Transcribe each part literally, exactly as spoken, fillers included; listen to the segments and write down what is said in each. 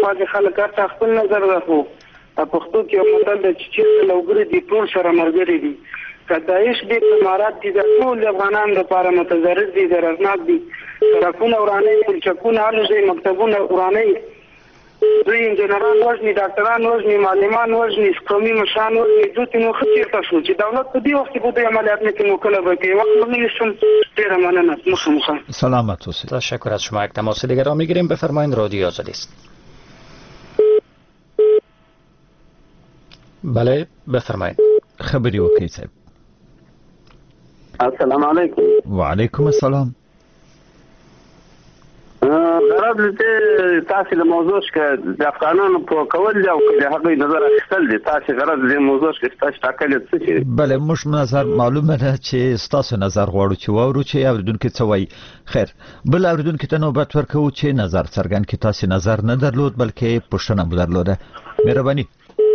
بعضې خلک هر خپل نظر راخو پښتو کې یو متل دی چې چېرته لوګري دي ټول سره ملګري دي که داعش دي امارات دي دا ټول د افغانانو لپاره متضرر دي ضررناک دي سړکونه ورانوي پلچکونه هر ځای مکتبونه ورانوي دوی انجنیران وژني ډاکټران وژني معلمان وژني قومي مشران وژني دوی ته نو ښه چېرته شو چې دولت په دې وخت کې په دې عملیات نه کوي نو کله به کوي وقت به نه ویستم ډېره مننه مخه مخه سلامت اوسید. تشکر از شما. یک تماس دیگر را میگیریم. بفرمایید رادیو آزادی است. بله بفرمایید. خبری وکړئ صاحب. السلام علیکم. وعلیکم السلام. غرض دې تاسو د موضوع کې د افغانانو په کول دی او د هغه نظر اخیستل دي. تاسو غرض دې موضوع کې تاسو ټاکل څه شي؟ بله موږ نظر معلومه ده چې تاسو نظر غواړو چې واورو چې اوریدونکو څه وایي. خیر بل اوریدونکو ته نوبت ورکوو چې نظر څرګند کړي. تاسو نظر نه درلود بلکې پوښتنه مو درلوده. مهرباني.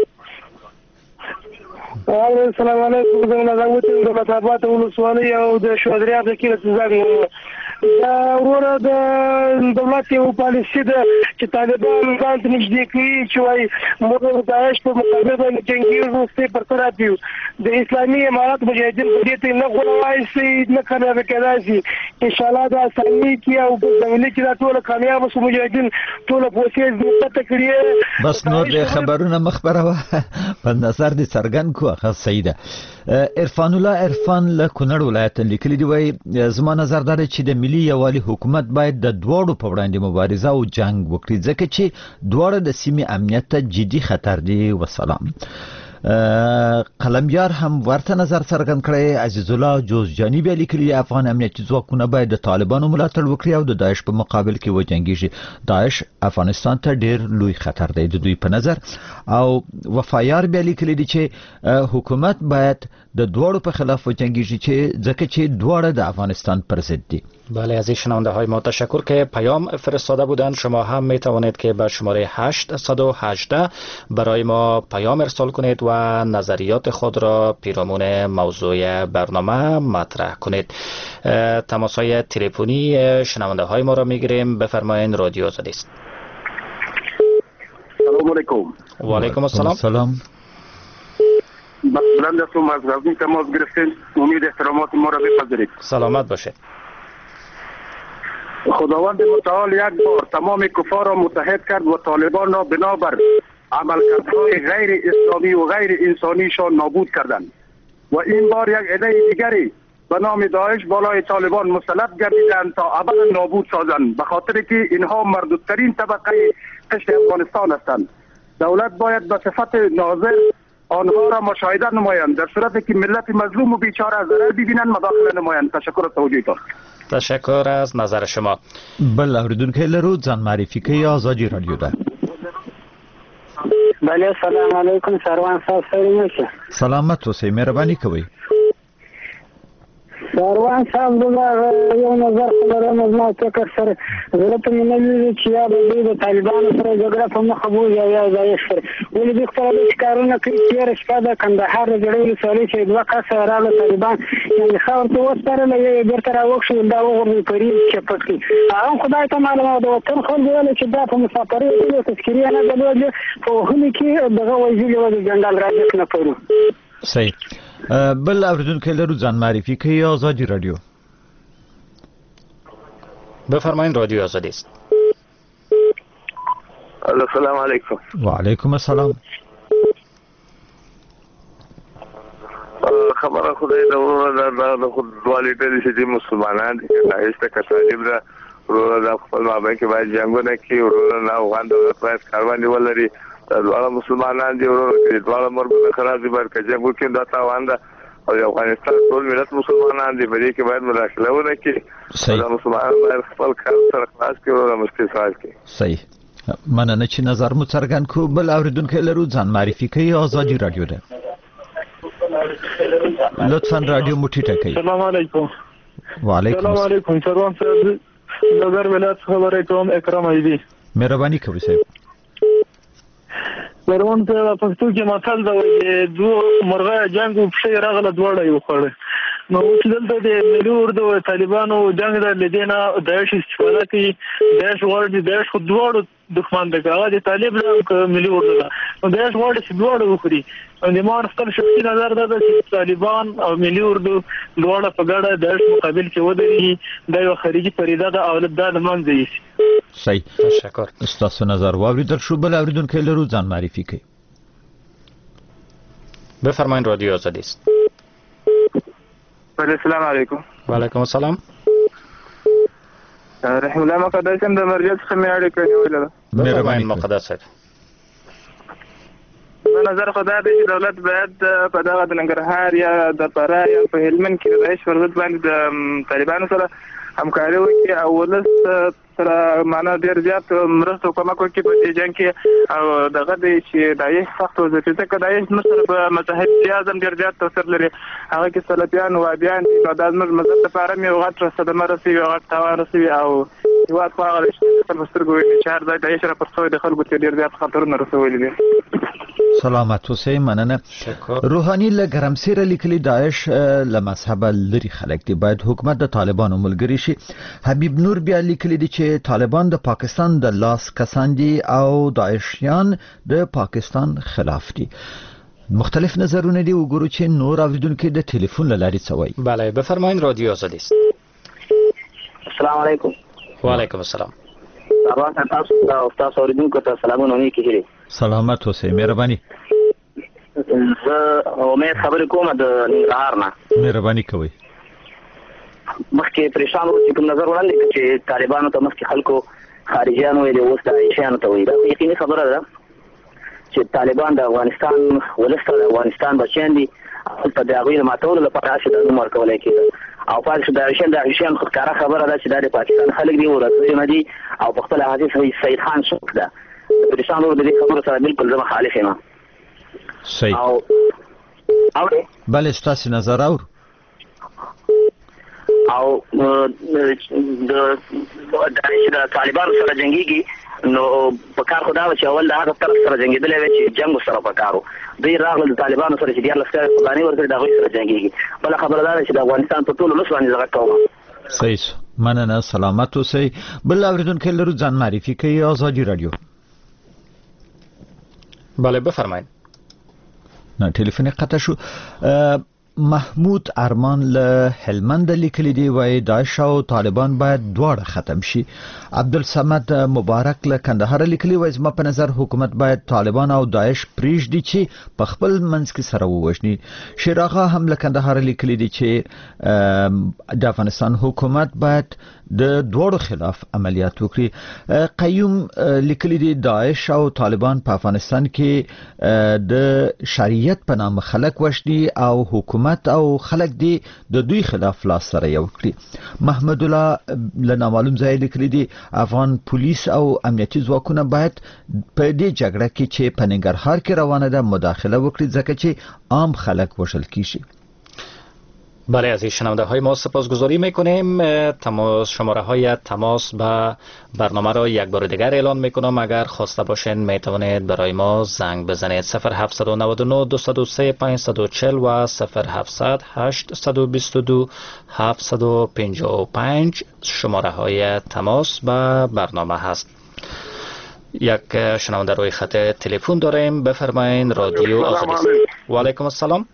السلام علیکم. زه نظامت د مطابات ولسوالۍ او د شودریا د کله څنګه دا وروره د دولت یو پالیسي ده چې طالبان ځان ته نږدې کوي چې وایي موږ د داعش په مقابل باندې جنګیږو ستې پر طرف یو د اسلامي امارات مجاهدین په دې ته نه غوړوای شي نه کامیاب کېدای شي انشاءالله دا اسلامي کې او په زمینه کې دا ټول کامیاب شو مجاهدین ټول پوسې زیاته کړی بس نور د خبرونه مخبره په نظر دي څرګند کو خاص سیده عرفان الله عرفان له کونړ ولایت لیکلي دی وای زما نظر دا چې د ملي یوالي حکومت باید د دواړو په وړاندې مبارزه او جنگ وکړي ځکه چې دواړه د سیمې امنیت ته جدي خطر دی. وسلام. قلمبیار هم ورته نظر څرګند کړی. عزیز الله جوزجاني بیا لیکلي افغان امنیتي ځواکونه باید د طالبانو ملاتړ وکړي او د داعش په مقابل کې وجنګیږي. داعش افغانستان ته ډیر لوی خطر دی د دوی په نظر. او وفایار بیا لیکلي دي چې حکومت باید د دوړو په خلاف وجنګیږي چې ځکه چې دواړه د افغانستان پر ضد دي. بله از این شنونده های ما تشکر که پیام فرستاده بودند. شما هم می توانید که به شماره هشت یک هشت برای ما پیام ارسال کنید و نظریات خود را پیرامون موضوع برنامه مطرح کنید. تماس های تلفنی شنونده های ما را می گیریم. بفرمایید رادیو آزادی است. سلام علیکم. و علیکم السلام. سلام. بلند هستم از غزنی تماس گرفتیم. امید احترامات ما را بپذیرید. سلامت باشید. خداوند متعال یک بار تمام کفار را متحد کرد و طالبان را بنابر عملکردهای غیر اسلامی و غیر انسانیشان نابود کردند و این بار یک عده دیگری به نام داعش بالای طالبان مسلط گردیدند تا ابدا نابود سازند به خاطر که اینها مردودترین طبقه قشر افغانستان هستند. دولت باید به صفت ناظر آنها را مشاهده نمایند در صورتی که ملت مظلوم و بیچاره ضرر ببینند مداخله نمایند. تشکر از توجیهتان. تشکر از نظر شما. بل اوریدونکو لرو ځان معرفي کوي. آزادی رادیو ده. بله سلام علیکم. سروان صاحب سلام. سلامت اوسئ. مهرباني کوئ. سروان صاحب دغه یو نظر خبره ما فکر سره زه ته مې نه ویل چې یا به د طالبانو سره جګړه په مخه بوځي یا یا ځای سره ولې د خپل کارونه کوي چې شپه د کندهار د جوړولو سړي چې دوه کسه راغله طالبان یعنی خاور ته وسترله یې بیرته راوښول دا وغورځي پرې چې پکې هغه خدای ته معلومه د وطن خلک ویل چې دا په مسافرۍ کې تذکیریا نه درلوده په هلي کې دغه وایي و د جنرال راجک نه پرو. صحیح. بل اوریدونکو لرو ځان معرفي کوي. آزادی رادیو. بفرمایید رادیو آزادی است. السلام علیکم. و علیکم السلام. خبره خدای د ورور د خود والدې چې مسلمانان دي داعش ته کتالب را ورور د خپل مابین کې باید جنگونه کوي. ورور نه افغان دولت باید کاروان ولري. دا مسلمانان دي ورور کې ډول مرګ خراب دي باید جنگ وکړي. دا تاوان ده او افغانستان ټول ملت مسلمانان دي په دې کې باید مداخله ونه کړي. دا مسلمانان باید خپل کار سره خلاص کړي او مستقل کړي. صحیح. مننه چې نظر مو څرګند کو. بل اوریدونکو لرو ځان معرفي کوي. آزادی رادیو ده. لطفا رادیو مو ټیټه کړئ. سلام علیکم. وعلیکم السلام علیکم. سروان صاحب نظر ولایت خبره کوم. اکرام ایدی. مهرباني کوئ صاحب. سروان صاحب پښتو کې متل دا وایي دوه مرغه جنگ په شی راغله دواړه یو خړ نو اوس دلته د ملي اردو طالبانو جنگ د لیدنه داعش استفاده کوي. داعش ورته داعش خو دواړو دښمن دی هغه د طالب نه او ملي اردو ده نو داعش غواړي چې دواړه وخوري د ما خپل شخصي نظر ده چې طالبان او ملي اردو دواړه په ګډه د داعش مقابل کې ودرېږي دا یو خارجي پریده ده او دا د منځه یوسي. صحیح، تشکر. ستاسو نظر واوریدل شو. بل اوریدونکی لرو، ځان معرفي کړئ. بفرمایید، رادیو آزادی است. السلام علیکم. و علیکم السلام. رحم الله مقدس هم د مرجع څخه مې اړیکه نیولې ده. مهرباني مقدس صاحب. په نظر خدا دی چې دولت باید په دغه د ننګرهار یا د فراه یا په هلمند کې د داعش پر ضد باندې د طالبانو سره همکاري وکړي او ولس سره معنا ډېر زیات مرسته او کومک وکړي په دې جنګ کې او دغه دی چې داعش سخت وظیفې ځکه داعش مصر په متحد اعظم ډېر زیات تاثیر لري هغه کې سلفیان وابیان دي نو دا زموږ مذهب لپاره مې یو غټ صدمه رسوي یو غټ تاوان رسوي او هېواد خو هغه چې خپل سترګو ویني چې هر ځای داعش راپورته شوی د خلکو ته ډېر زیات خطرونه رسولي دي. سلامت اوسئ. مننه. روحاني له ګرمسیره لیکلي داعش له مذهبه لري خلک دي باید حکومت د طالبانو ملګری شي. حبیب نور بیا لیکلي دي چې طالبان د پاکستان د لاس کسان دي او داعشیان د پاکستان خلاف دي. مختلف نظرونه دي. وګورو چې نور اوریدونکو د ټلیفون له لارې څه وایي. بله، بفرمایید، رادیو آزادی است. السلام علیکم. و علیکم السلام. سلام تاسو او تاسو اوریدونکو ته سلامونه ونی کیږي. سلامت اوسئ. مهرباني. زه امید خبرې کوم د ننګرهار نه. مهرباني کوئ. مخکې پریشان وو چې کوم نظر وړاندې کړ چې طالبانو ته مخکې خلکو خارجیان ویلي اوس د عایشیانو ته وایي. دا یقیني خبره ده چې طالبان د افغانستان ولس ته د افغانستان بچیان دي هلته د هغوی د ماتولو لپاره هسې دا نوم ورکولی کېده او پاتې شو د عایشیان د عایشیان خو ښکاره خبره ده چې دا د پاکستان خلک دي ورسوي نه دي او په خپله هغې سید خان څوک ده. د پریشان ورو د دې خبرو سره بلکل زه مخالف یم. صحیح. او اورې بله، ستاسې نظر اورو. او د داعش د طالبانو سره جنګېږي نو په کار خو دا و چې اول د هغه طرف سره جنګېدلی وی چې جنګ سره په کار و دوی راغلل د طالبانو سره چې دیارلس کاله قرباني ورکړي د هغوی سره جنګېږي. بله خبره دا ده چې د افغانستان په ټول ولس باندې زه غږ کوم. صحیح. مننه. سلامت اوسئ. بل اوریدونکی لرو، ځان معرفي کوي. آزادي رادیو. بله، بفرمایید. نه، ټلیفون قطع شو. محمود ارمان له هلمند لیکلی دی وای داعش او طالبان باید دواړه ختم شي. عبدالصمد مبارک له کندهار لیکلی وای زما په نظر حکومت باید طالبان او داعش پریږدي چې په خپل منځ کې سره ووژني. شیراغه هم له کندهار لیکلی دی چې د افغانستان حکومت باید د دوړو خلاف عملیات وکړي. قیوم لیکلی دی داعش او طالبان په افغانستان کې د شریعت په نام خلک وشدي او حکومت او خلک دی د دوی خلاف لاس سره یو کړي. محمد الله له نامعلوم ځای لیکلی دی افغان پولیس او امنیتي ځواکونه باید په دې جګړه کې چې په ننګرهار کې روانه ده مداخله وکړي ځکه چې عام خلک وژل کیږي. بله، از شنونده های ما سپاسگزاری میکنیم. تماس شماره های تماس به برنامه را یک بار دیگر اعلان میکنم. اگر خواسته باشین میتوانید برای ما زنگ بزنید. صفر هفت نه نه دو صفر سه پنج چهار صفر و صفر هفت هشت دو دو هفت پنج پنج شماره های تماس به برنامه هست. یک شنونده روی خط تلفن داریم. بفرمایید، رادیو آزادی است. و علیکم السلام.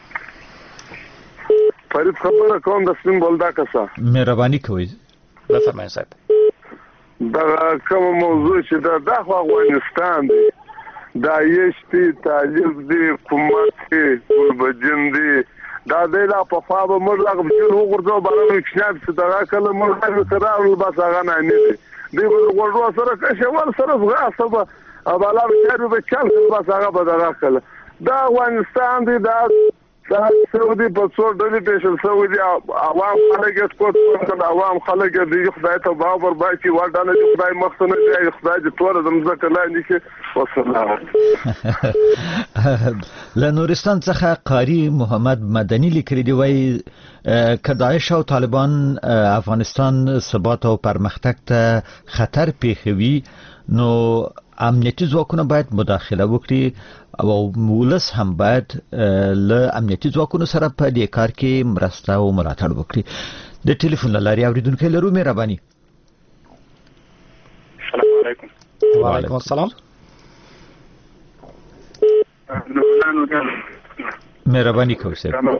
فرید خبره کوم د سپین بولدا کسا. مهرباني کوئ. بفرمایید صاحب. دا کوم موضوع چې دا د افغانستان دی دا یشتي طالب دی حکومت دی ګلبجن دی دا د لا په فابه موږ هغه چې وګورځو بارانو کښناب چې دا کله موږ هغه سره ول بس هغه نه نه دی دی وګورځو سره کښول سره غاصبه ابالا چې به چل بس هغه به دا کله دا افغانستان دی دا دا سعودي په څو ډلې پیشل سعودي عوام خلک یې کوټ کوټ عوام خلک دې خدای ته باور باندې ورډانه دې خدای مخته نه دی خدای دې ټول زمزه لاندې کې وسلام. له نورستان څخه قاری محمد مدني لیکلی دی وای که داعش او طالبان افغانستان ثبات او پرمختګ ته خطر پیښوي نو امنیتي ځواکونه باید مداخله وکړي او ولس هم باید له امنیتي ځواکونو سره په دې کار کې مرسته او ملاتړ وکړي. د ټلیفون لاري اوریدونکو لرو. مهرباني. السلام علیکم. وعلیکم السلام. مهربانی کوي صاحب.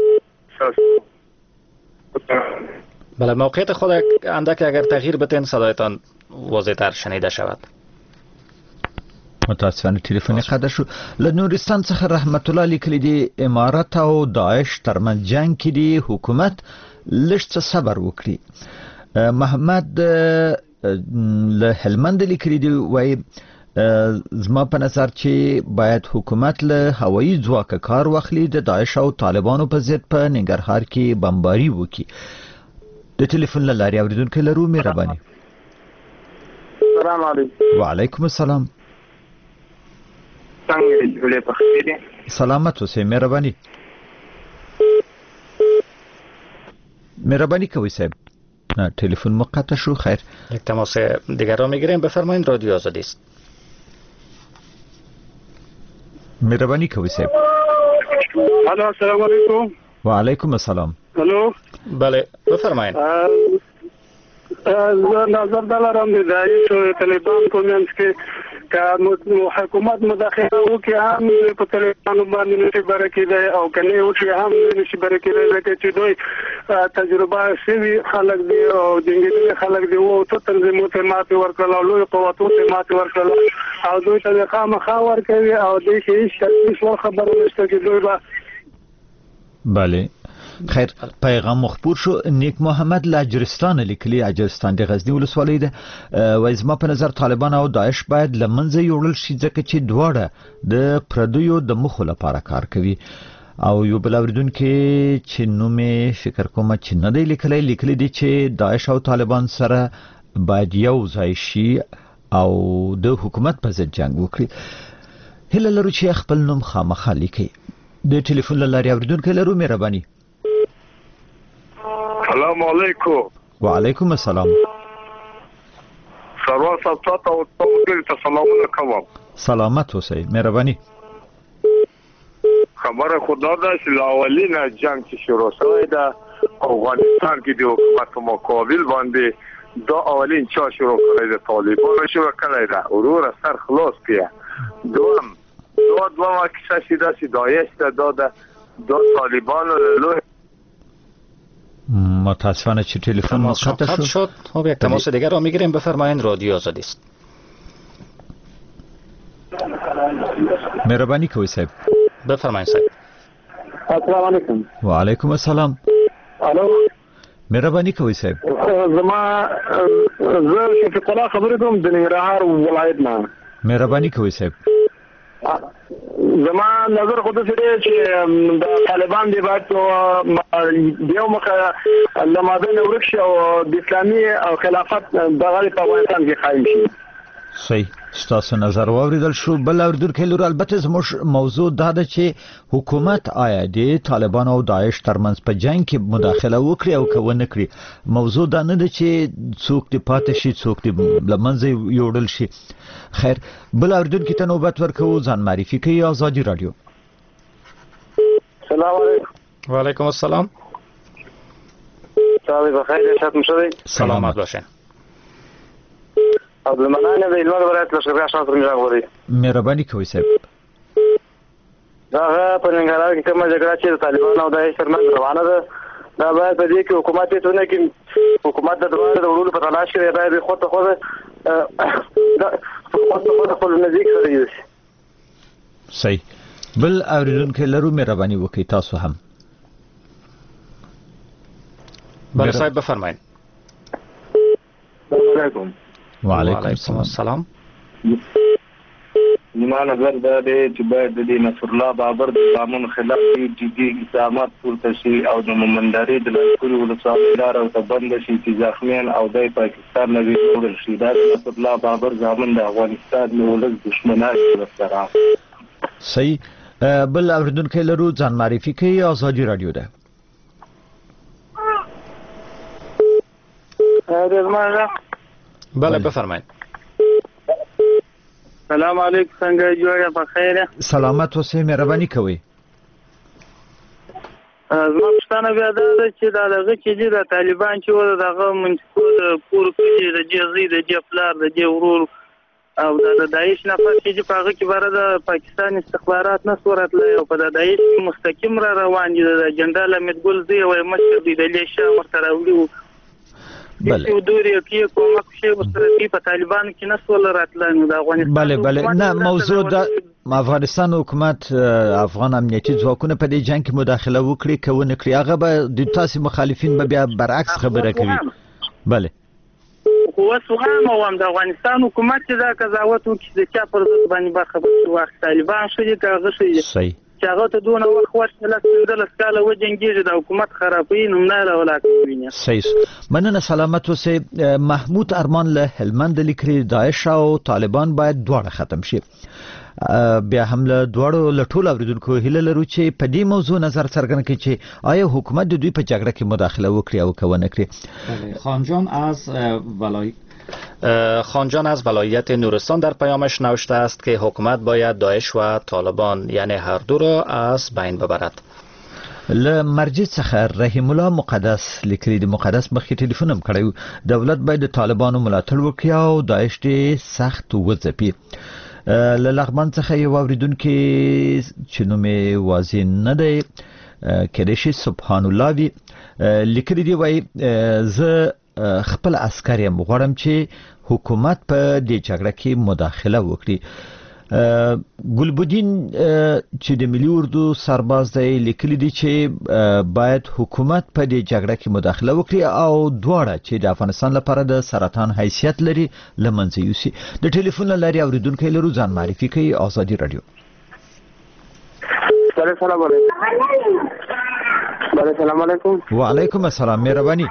بله، موقعیت خود اندک اگر تغییر بتین صدایتان واضح‌تر شنیده شود. متاسفانه تلیفون قطع شو. له نورستان څخه رحمت الله لیکلی دی امارات او داعش ترمن جنگ کې دی حکومت لږ څه صبر وکړي. محمد له هلمند لیکلی دی وای زما په نظر چې باید حکومت له هوایي ځواک کار واخلي د داعش او طالبانو په ضد په ننګرهار کې بمباري وکړي. د ټلیفون له لارې اوریدونکو لرو مهرباني. السلام علیکم. وعلیکم السلام. څنګه جوړې په خیر دي؟ سلامت اوسئ مهرباني. مهربانی کوي صاحب. نه تلفن مقطع شو. خیر یک تماس دیگر را میگیریم. بفرمایید رادیو آزادی است. مهربانی کوي صاحب. الو السلام علیکم. و علیکم السلام. الو بله بفرمایید. زه نظر دلارم د داعش او طالبان په منځ کې که حکومت مداخله وکړي هم په طالبانو باندې نشي بره کېدی او که نه وکړي هم نشي بره کېدی ځکه چې دوی تجربه شوي خلک دي او جنګېدلي خلک دي او څو تنظیمو ته ماتې ورکړل او لویو قوتو ته ماتې ورکړل او دوی ته خامخا ورکوي او دوی کې هېڅ خبره نشته چې دوی به بله. خیر پیغام مخبور شو. نیک محمد لاجرستان لیکلی اجرستان د غزنی ولسوالۍ ده. وای زما په نظر طالبان او داعش باید لمنځه یوړل شي ځکه چې دواړه د پردیو د مخو لپاره کار کوي. او یو بل اوریدونکو چې نومې فکر کوم چې نه دی لیکلی لیکلی دی چې داعش او طالبان سره باید یو ځای شي او د حکومت په ضد جنگ وکړي. هله لرو چې خپل نوم خامخا لیکي. د ټلیفون له لارې اوریدونکو لرو مهرباني. السلام علیکم. وعلیکم السلام. سرور صاحب تاسو او تاسو ته سلامونه کوم. سلامت اوسئ مهرباني. خبره خدا ده چې لاولینه جنگ چې شروع شوی ده افغانستان کې د حکومت مقابل باندې دا اولین چا شروع کړی ده طالبان شروع کړی ده ورور سر خلاص کړه. دوم دو دوه کیسه شده چې داعش ته داده دا طالبان له متاسفانه چې تلفن مقطع شد. خب یک تماس دیگر را میگیریم. بفرمایید رادیو آزادی است. مهربانی کوي صاحب. بفرمایید صاحب. السلام علیکم. و علیکم السلام. الو مهربانی کوي صاحب. زما زه شفیق الله خبرې کوم د ننګرهار ولایت نه. مهربانی کوي صاحب. زما نظر خود سره چې د طالبان دی باید دیو مخه لماده نورک شي او د اسلامي او خلافت دغه په افغانستان کې قائم شي. صحیح ستاسو نظر واوریدل شو. بل اوریدونکو لرو البته زموږ موضوع دا ده چې حکومت آیا د طالبان او داعش ترمنځ په جنگ کې مداخله وکړي او که ونه کړي. موضوع دا نه ده چې څوک دې پاتې شي څوک دې لمنځه یوړل شي. خیر بل اوریدونکو ته نوبت ورکوو. ځان معرفي کوي آزادي رادیو. سلام علیکم. وعلیکم السلام. تاسو بخیر شات مشوي. سلامت باشین. عبدالمنان د هلمند ولایت لښکرګاه شاته میراغ وری. مهرباني کوي صاحب. دا په ننګرهار کې کومه جګړه چې طالبان او داعش ترمنځ روانه ده دا باید په دې کې حکومت ته ونه کې حکومت د دوه د وړلو په تلاش کې باید خو ته خو دا خو خپل نزدیک سره یو شي. صحیح. بل اوریدونکو لرو مهرباني وکړئ تاسو هم. بله صاحب بفرمایید. السلام علیکم. وعلیکم السلام. زما نظر دا دی چې باید د نصر الله بابر د قانون خلاف جدي اقدامات پورته شي او د مومنداري د لښکرو ولسوالۍ لار او ته بند شي چې زخمیان او د پاکستان نه ویل شي. دا د نصر الله بابر ځامن د افغانستان له ولس دشمنان سره. صحیح. بل اوریدونکو لرو ځان معرفي کوي آزادي رادیو ده. بله بفرمایید. سلام علیکم. څنګه جوړه په خیره؟ سلامت اوسئ مهرباني کوي. زما پښتنه بیا دا ده چې دا دغه چې د طالبان چې و دغه منځکو د پور کې د جزي د جفلار د جورور او د داعش نه پاتې چې په هغه کې بره د پاکستان استخبارات نه صورت لري او په د داعش مستقیم را روان دي د جنرال احمد ګل زی او مشر دی د لیشا ورته راوړي بله یو دوري کې کومک شي ورته په طالبان کې نه سول راتلل د افغانستان بله بله نه موضوع د افغانستان حکومت افغان امنیتي ځواکونه په دې جنگ کې مداخله وکړي که ونه کړي هغه به د تاسو مخالفین به بیا برعکس خبره کوي بله خو وسوغه مو هم د افغانستان حکومت چې دا قضاوت وکړي چې چا پر ضد باندې برخه واخلي طالبان شو دي کاغه شو دي صحیح چې هغه ته دونه وخت ورته لکه د سکاله وجنګیږي د حکومت خرابوي نو نه لا ولا کوي صحیح مننه سلامت اوسه محمود ارمان له هلمند لیکري داعش او طالبان باید دواړه ختم شي بیا هم له دواړو له ټولو اوریدونکو هیله لرو چې په دې موضوع نظر څرګند کړي چې آیا حکومت د دوی په جګړه کې مداخله وکړي او که ونه کړي. خانجان از ولای خانجان از ولایت نورستان در پیامش نوشته است که حکومت باید داعش و طالبان یعنی هر دو را از بین ببرد. له مرجع څخه رحیم الله مقدس لیکلي د مقدس مخکې ټلیفون هم کړی دولت باید د طالبانو ملاتړ وکړي او داعش دې سخت وځپي. له لغمان څخه یو اوریدونکي چې نوم یې واضح نه دی کېدای شي سبحان الله وي لیکلي دی وایي زه خپل عسکر یم غواړم چې حکومت په دې جګړه کې مداخله وکړي. ګلبدین چې د ملي اردو سرباز دی لیکلي دی چې باید حکومت په دې جګړه کې مداخله وکړي او دواړه چې د افغانستان لپاره د سرطان حیثیت لري له منځه یوسي. د ټلیفون له لارې اوریدونکي لرو ځان معرفي کوي آزادي رادیو. السلام علیکم. السلام علیکم. وعلیکم السلام مهرباني.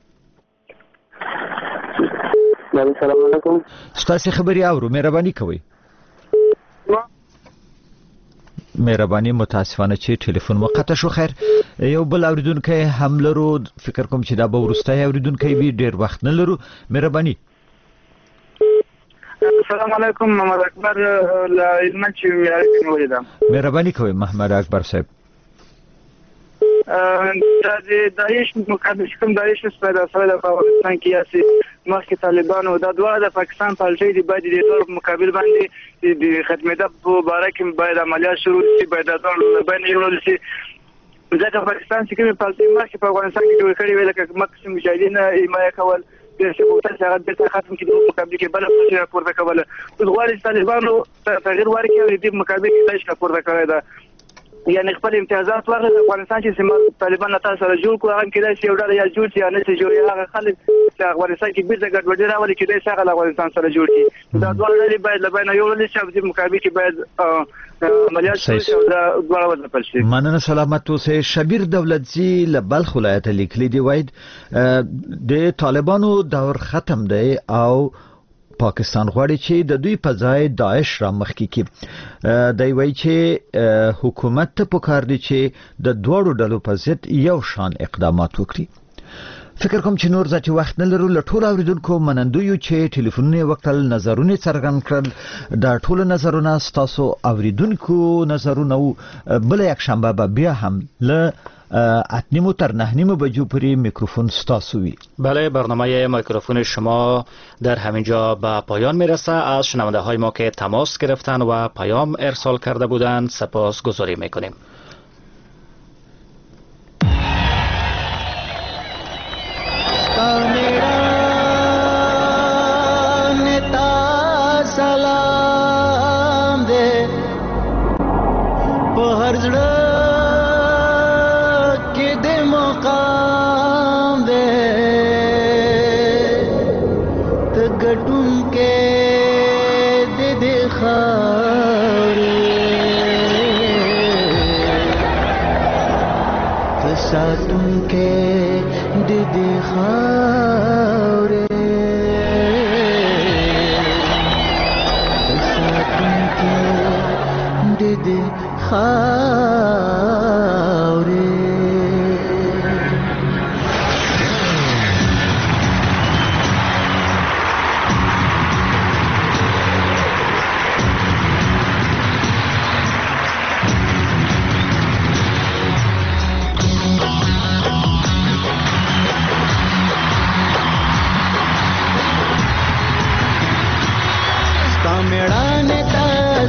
السلام علیکم. ستاسو خبري اورو مهرباني کوئ. مهرباني متاسفانه چې ټلیفون مقطع شو. خیر یو بل اوریدونکي هم لرو فکر کوم چې دا به ورستای اوریدونکي وي ډیر وخت نه لرو. مهرباني. السلام علیکم محمد اکبر لا علم چې مې ولیدم. مهرباني کوئ محمد اکبر صاحب. د داعش مقابل کوم داعش پیدا شوی د افغانستان کې یاسي مخکې طالبان او د دوه د پاکستان پالټي دی باید د ډول مقابل باندې د خدمت په باره کې باید عملیات شروع شي باید د ټول باندې جوړول شي ځکه پاکستان چې کوم پالټي مخکې په افغانستان کې جوړ کړی ویل چې مقصد مجاهدین حمایت کول د شبوتل څنګه د ختم کې د مقابل کې بل څه راپورته کول اوس غواړي طالبانو تغیر ورکړي د مقابل کې داعش راپورته کړی دا یعنی خپل امتیازات ورغله د افغانستان چې سیمه طالبان له تاسو سره جوړ کړو هغه کېدای شي یو ډول یا جوړ شي یا نه شي جوړ هغه خلک چې افغانستان کې بیرته ګډوډي راولي کېدای شي هغه افغانستان سره جوړ شي دا ډول لري باید له بین یو لري چې په مقابل کې باید عملیات شي او دا ډول وځپل شي. مننه سلامت اوسه. شبیر دولتزی له بلخ ولایت لیکلي دی وایي د طالبانو دور ختم دی او پاکستان غواړي چې د دوی په ځای داعش را مخکې کړي. دی وایي چې حکومت ته پکار دی چې د دوړو ډلو په ضد یو شان اقدامات وکړي. فکر کوم چې نور ځکه وخت نه لرو له ټول اوریدونکو منندوی چې ټلیفونونه وکړل نظرونه څرګند کړل دا ټول نظرونه تاسو اوریدونکو نظرونه بل یک شنبه بیا هم له اتنیمو تر نهنیمو بجو پری میکروفون ستاسوی. بله برنامه میکروفون شما در همینجا به پایان میرسه. از شنونده های ما که تماس گرفتن و پیام ارسال کرده بودند سپاس گذاری میکنیم. سلام دے په هر ځړه सातुम के दीदी खारे सातुम के दीदी खारे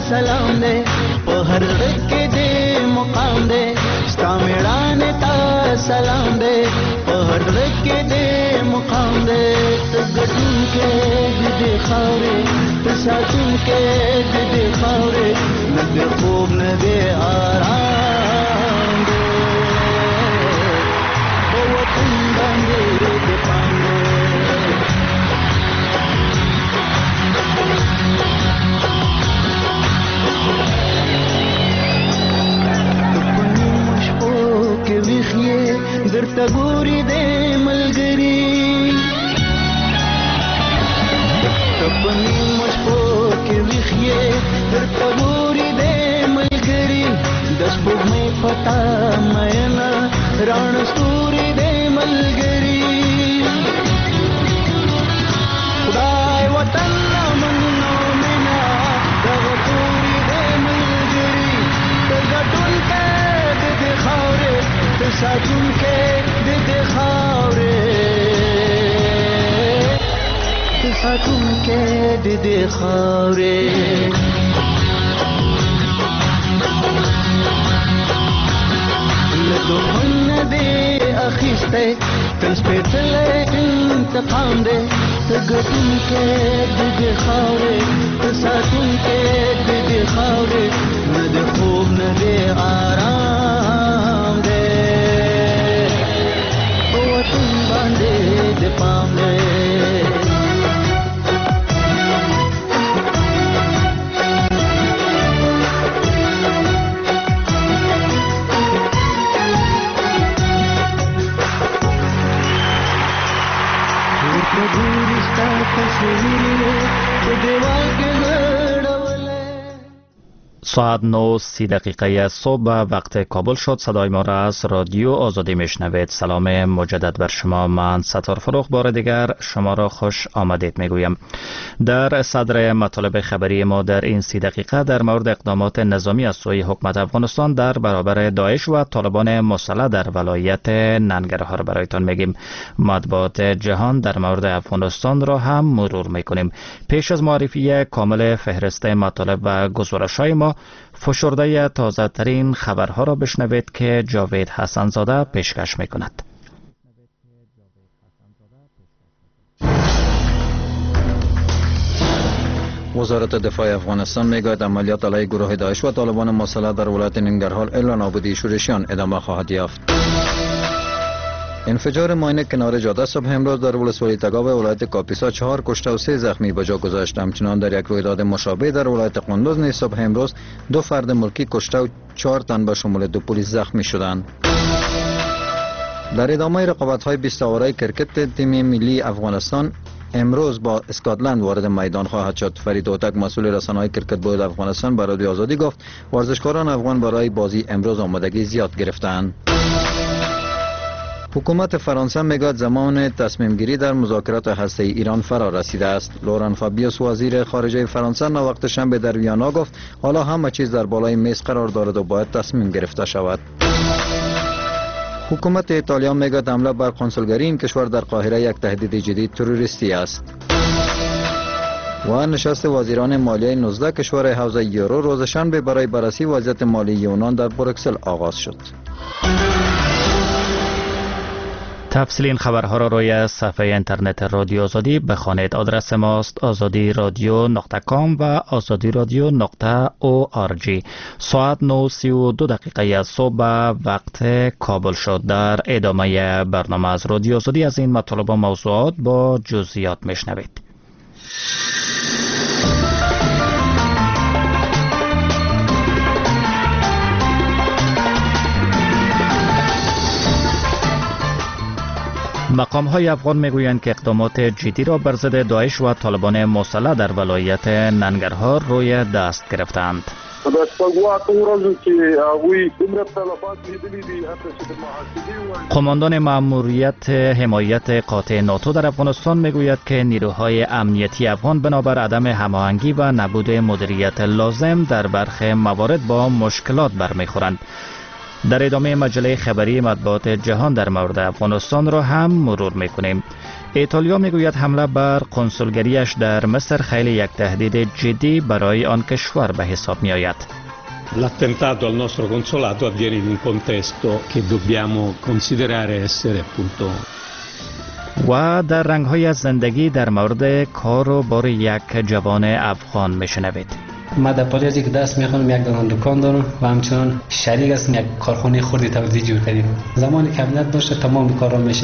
سلام دے په هر غږ کې دې مقام دے ستا میړانې ته سلام دے په هر غږ کې دې مقام دے ته ګټونکی د دې خاورې ته ساتونکی د دې خاورې نه دې خوب نه دې آرام دے په وطن باندې دې پام دے درته ګوري د ملګری تپنی مشکو کې ویخې درته ګوري د ملګری د سپوږمۍ پتا مېنا رڼ ستوري د ملګری خدای وطن منو مینا د ګوري د ملګری د ګټون کې د خاورې ساتون کې د دې خاورې ساتون کې د دې خاورې له دښمن دې اخیسته تل سپېڅلی انتقام دې ته ګټون کې د دې خاورې ساتون کې د دې خاورې نه د خوب نه د آرام دې وطن باندې د پام دې ساعت نه سی دقیقه صبح وقت کابل شد. صدای ما را از رادیو آزادی میشنوید. سلام مجدد بر شما. من ستار فروخ بار دیگر شما را خوش آمدید میگویم. در صدر مطالب خبری ما در این سی دقیقه در مورد اقدامات نظامی از سوی حکومت افغانستان در برابر داعش و طالبان مسلح در ولایت ننگرهار برایتان میگیم. مطبوعات جهان در مورد افغانستان را هم مرور میکنیم. پیش از معرفی کامل فهرست مطالب و گزارش‌های ما، فشرده تازه ترین خبرها را بشنوید که جاوید حسن زاده پیشکش میکند. وزارت دفاع افغانستان میگوید عملیات علیه گروه داعش و طالبان مسلح در ولایت ننگرهار الا نابودی شورشیان ادامه خواهد یافت. انفجار ماین کنار جاده صبح امروز در ولسوالی تگاو ولایت کاپیسا چهار کشته و سه زخمی به جا گذاشت. همچنان در یک رویداد مشابه در ولایت قندوز نیز صبح امروز دو فرد ملکی کشته و چهار تن به شمول دو پلیس زخمی شدند. در ادامه رقابت‌های بیست اوره کرکت تیم ملی افغانستان امروز با اسکاتلند وارد میدان خواهد شد. فرید اوتک مسئول رسانه‌های کرکت بود افغانستان به رادیو آزادی گفت ورزشکاران افغان برای بازی امروز آمادگی زیاد گرفتند. حکومت فرانسه میگوید زمان تصمیم گیری در مذاکرات هسته‌ای ایران فرا رسیده است. لوران فابیوس وزیر خارجه فرانسه وقت شنبه در ویانا گفت حالا همه چیز در بالای میز قرار دارد و باید تصمیم گرفته شود. حکومت ایتالیا میگوید حمله بر کنسولگری این کشور در قاهره یک تهدید جدید تروریستی است. و نشست وزیران مالیه نوزده کشور حوزه یورو روز شنبه برای بررسی وضعیت مالی یونان در بروکسل آغاز شد. تفصیل این خبرها را روی صفحه اینترنت رادیو آزادی بخوانید. آدرس ماست آزادی رادیو نقطه کام و آزادی رادیو نقطه او آر جی. ساعت نه سی و دو دقیقه از صبح وقت کابل شد. در ادامه برنامه از رادیو آزادی از این مطالب و موضوعات با جزئیات میشنوید. مقام های افغان میگویند که اقدامات جدی را بر ضد داعش و طالبان مسلح در ولایت ننگرهار روی دست گرفتند. قماندان مأموریت حمایت قاطع ناتو در افغانستان میگوید که نیروهای امنیتی افغان بنابر عدم هماهنگی و نبود مدیریت لازم در برخی موارد با مشکلات برمیخورند. در ادامه مجله خبری مطبوعات جهان در مورد افغانستان را هم مرور میکنیم. ایتالیا میگوید حمله بر قنسولگریش در مصر خیلی یک تهدید جدی برای آن کشور به حساب می آید. L'attentato al nostro consolato avviene in un contesto che dobbiamo considerare essere appunto. و در رنگ‌های زندگی در مورد کار و بار یک جوان افغان میشنوید. ما در پاریس یک دست میخونم، یک دانه دکان دارم و همچنان شریک هستم یک کارخانه خردی تولیدی جور کردیم. زمانی که امنیت باشه تمام کارا میشه.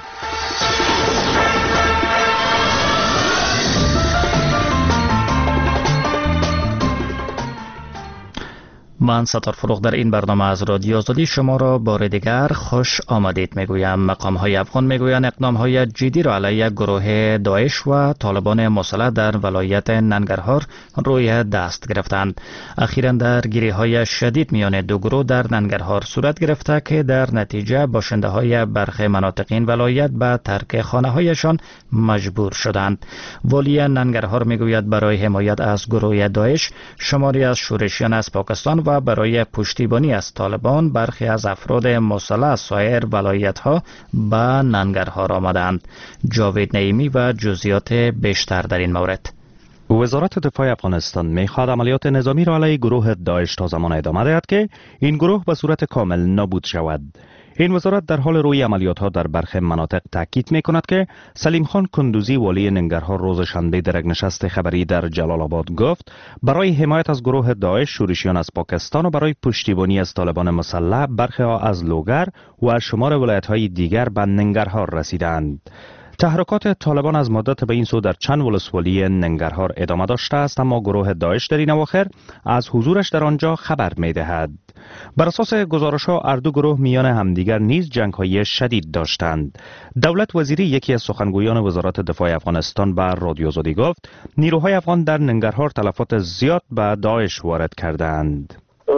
من ستار فروغ در این برنامه از رادیو آزادی شما را بار دیگر خوش آمدید میگویم. مقام های افغان میگویند اقدام های جدی را علیه گروه داعش و طالبان مسلح در ولایت ننگرهار روی دست گرفتند. اخیراً درگیری های شدید میان دو گروه در ننگرهار صورت گرفته که در نتیجه باشنده های برخی مناطق این ولایت به ترک خانه هایشان مجبور شدند. والی ننگرهار میگوید برای حمایت از گروه داعش شماری از شورشیان از پاکستان و برای پشتیبانی از طالبان برخی از افراد مسلح از سایر ولایت‌ها به ننگرهار آمدند. جاوید نعیمی و جزئیات بیشتر در این مورد. وزارت دفاع افغانستان می‌خواهد عملیات نظامی را علیه گروه داعش تا زمان ادامه دهد که این گروه به صورت کامل نابود شود. این وزارت در حال روی عملیات ها در برخی مناطق تاکید می کند که سلیم خان کندوزی والی ننگرهار روز شنبه در یک نشست خبری در جلال آباد گفت برای حمایت از گروه داعش شورشیان از پاکستان و برای پشتیبانی از طالبان مسلح برخی ها از لوگر و از شمار ولایت های دیگر به ننگرهار رسیدند. تحرکات طالبان از مدت به این سو در چند ولسوالی ننگرهار ادامه داشته است، اما گروه داعش در این اواخر از حضورش در آنجا خبر می دهد. بر اساس گزارش‌ها هر دو گروه میان همدیگر نیز جنگ‌های شدید داشتند. دولت وزیری یکی از سخنگویان وزارت دفاع افغانستان به رادیو آزادی گفت نیروهای افغان در ننگرهار تلفات زیاد به داعش وارد کردند.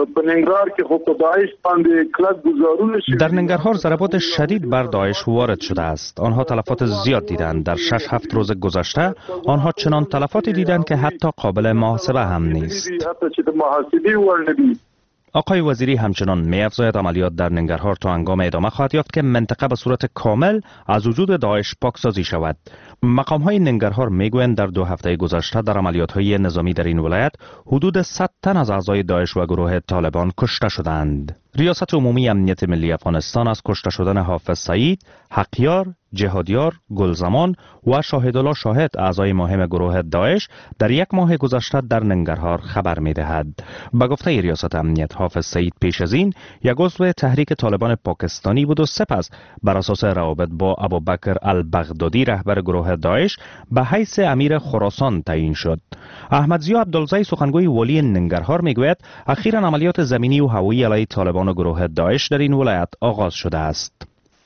در ننگرهار ضربات شدید بر داعش وارد شده است. آنها تلفات زیاد دیدند. در شش هفت روز گذشته آنها چنان تلفاتی دیدند که حتی قابل محاسبه هم نیست. آقای وزیری همچنان می افزاید عملیات در ننگرهار تا هنگام ادامه خواهد یافت که منطقه به صورت کامل از وجود داعش پاکسازی شود. مقام های ننگرهار می گویند در دو هفته گذشته در عملیات های نظامی در این ولایت حدود صد تن از اعضای داعش و گروه طالبان کشته شدند. ریاست عمومی امنیت ملی افغانستان از کشته شدن حافظ سعید، حقیار، جهادیار، گلزمان و شاهدالله شاهد اعضای مهم گروه داعش در یک ماه گذشته در ننگرهار خبر می دهد. به گفته ریاست امنیت حافظ سعید پیش از این یک عضو تحریک طالبان پاکستانی بود و سپس بر اساس روابط با ابوبکر البغدادی رهبر گروه داعش به حیث امیر خراسان تعیین شد. احمد ضیا عبدالزی سخنگوی والی ننگرهار می گوید اخیراً عملیات زمینی و هوایی علیه طالبان و گروه داعش در این ولایت آغاز شده است.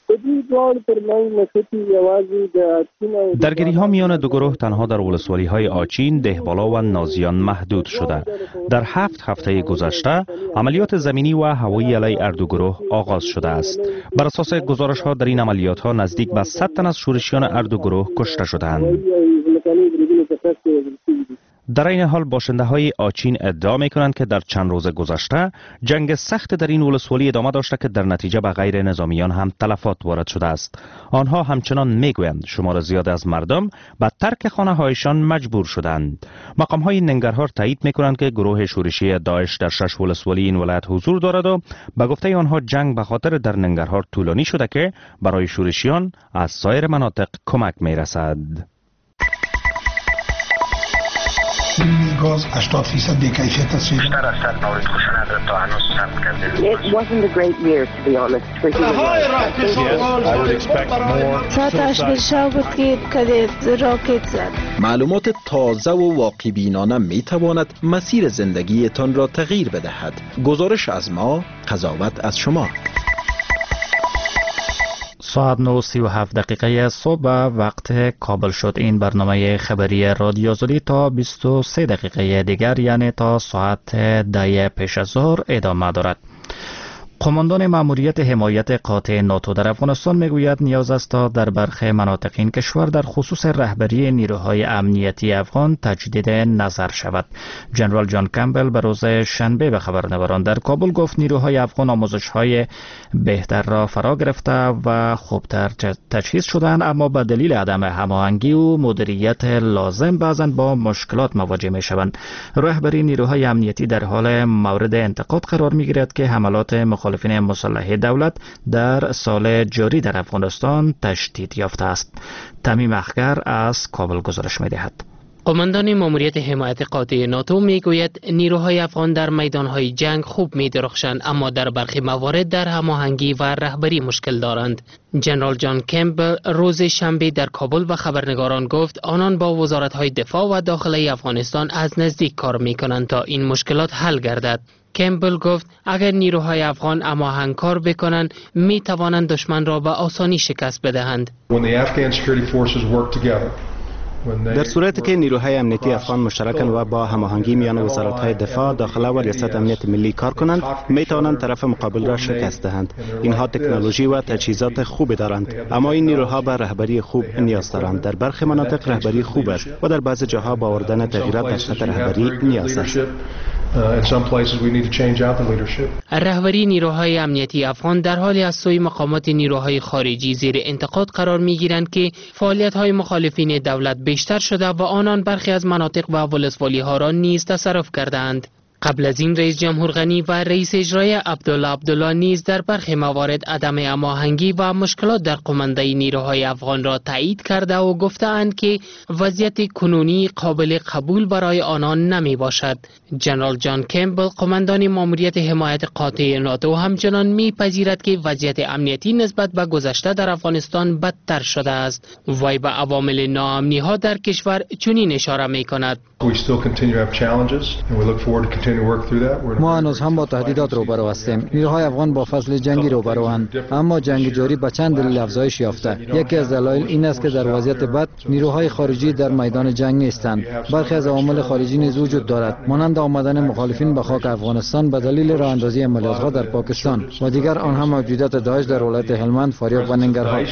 درگیری ها میان دو گروه تنها در ولسوالی های آچین، دهبالا و نازیان محدود شده. در هفت هفته گذشته عملیات زمینی و هوایی علیه هر دو گروه آغاز شده است. بر اساس گزارش ها در این عملیات ها نزدیک به صد تن از شورشیان هر دو گروه کشته شدند. در این حال باشنده های آچین ادعا می کنند که در چند روز گذشته جنگ سخت در این ولسوالی ادامه داشته که در نتیجه به غیر نظامیان هم تلفات وارد شده است. آنها همچنان می گویند شمار زیاد از مردم به ترک خانه هایشان مجبور شدند. مقام های ننگرهار تایید می کنند که گروه شورشی داعش در شش ولسوالی این ولایت حضور دارد و به گفته آنها جنگ به خاطر در ننگرهار طولانی شده که برای شورشیان از سایر مناطق کمک می رسد. گاز هشتاد درصد بی‌کیفیت است. بیشتر از صد مورد خشونت تا هنوز ثبت کرده. It wasn't a great year to be honest for human rights. Yes, I would expect more. ساعتش بالشاو بود که کدید راکت زد. معلومات تازه و واقع بینانه می تواند مسیر زندگیتان را تغییر بدهد. گزارش از ما، قضاوت از شما. ساعت نه و سی و هفت دقیقه صبح وقت کابل شد. این برنامه خبری رادیو آزادی تا بیست و سه دقیقه دیگر یعنی تا ساعت ده پیش از ظهر ادامه دارد. قماندان مأموریت حمایت قاطع ناتو در افغانستان میگوید نیاز است تا در برخی مناطق این کشور در خصوص رهبری نیروهای امنیتی افغان تجدید نظر شود. جنرال جان کمبل به روز شنبه به خبرنگاران در کابل گفت نیروهای افغان آموزش‌های بهتر را فرا گرفته و خوبتر تجهیز شدند، اما به دلیل عدم هماهنگی و مدیریت لازم بعضاً با مشکلات مواجه می‌شوند. رهبری نیروهای امنیتی در حال مورد انتقاد قرار می‌گیرد که حملات مخالفین مسلح دولت در سال جاری در افغانستان تشدید یافته است. تمیم اخگر از کابل گزارش می‌دهد. قماندان مأموریت حمایت قاطع ناتو میگوید نیروهای افغان در میدانهای جنگ خوب می‌درخشند، اما در برخی موارد در هماهنگی و رهبری مشکل دارند. جنرال جان کمبل روز شنبه در کابل به خبرنگاران گفت آنان با وزارت‌های دفاع و داخلی افغانستان از نزدیک کار می‌کنند تا این مشکلات حل گردد. کمبل گفت اگر نیروهای افغان هماهنگ کار بکنند می توانند دشمن را به آسانی شکست بدهند. در صورتی که نیروهای امنیتی افغان مشترکاً و با هماهنگی میان وزارت‌های دفاع، داخله و ریاست امنیت ملی کار کنند، می توانند طرف مقابل را شکست دهند. اینها تکنولوژی و تجهیزات خوبی دارند، اما این نیروها به رهبری خوب نیاز دارند. در برخی مناطق رهبری خوب است و در بعضی جاها با آوردن تغییرات در سطح رهبری نیاز است. رهبری نیروهای امنیتی افغان در حالی از سوی مقامات نیروهای خارجی زیر انتقاد قرار می‌گیرند که فعالیت‌های مخالفین دولت بیشتر شده و آنان برخی از مناطق و ولسوالی‌ها را نیز تصرف کردند. قبل از این رئیس جمهور غنی و رئیس اجرایی عبدالله عبدالله نیز در برخی موارد عدم هماهنگی و مشکلات در قماندهی نیروهای افغان را تایید کرده و گفته‌اند که وضعیت کنونی قابل قبول برای آنان نمی باشد. جنرال جان کمبل قماندان مأموریت حمایت قاطع ناتو همچنان میپذیرد که وضعیت امنیتی نسبت به گذشته در افغانستان بدتر شده است. وی به عوامل ناامنی ها در کشور چنین اشاره می کند. ما هنوز هم با تهدیدات روبرو هستیم. نیروهای افغان با فصل جنگی روبروند، اما جنگ جاری به چند دلیل افزایش یافته. یکی از دلایل این است که در وضعیت بد نیروهای خارجی در میدان جنگ نیستند. برخی از عوامل خارجی نیز وجود دارد، مانند آمدن مخالفین به خاک افغانستان به دلیل راه اندازی عملیات‌ها در پاکستان و دیگر آنها موجودیت داعش در ولایت هلمند، فاریاب و ننگرهار.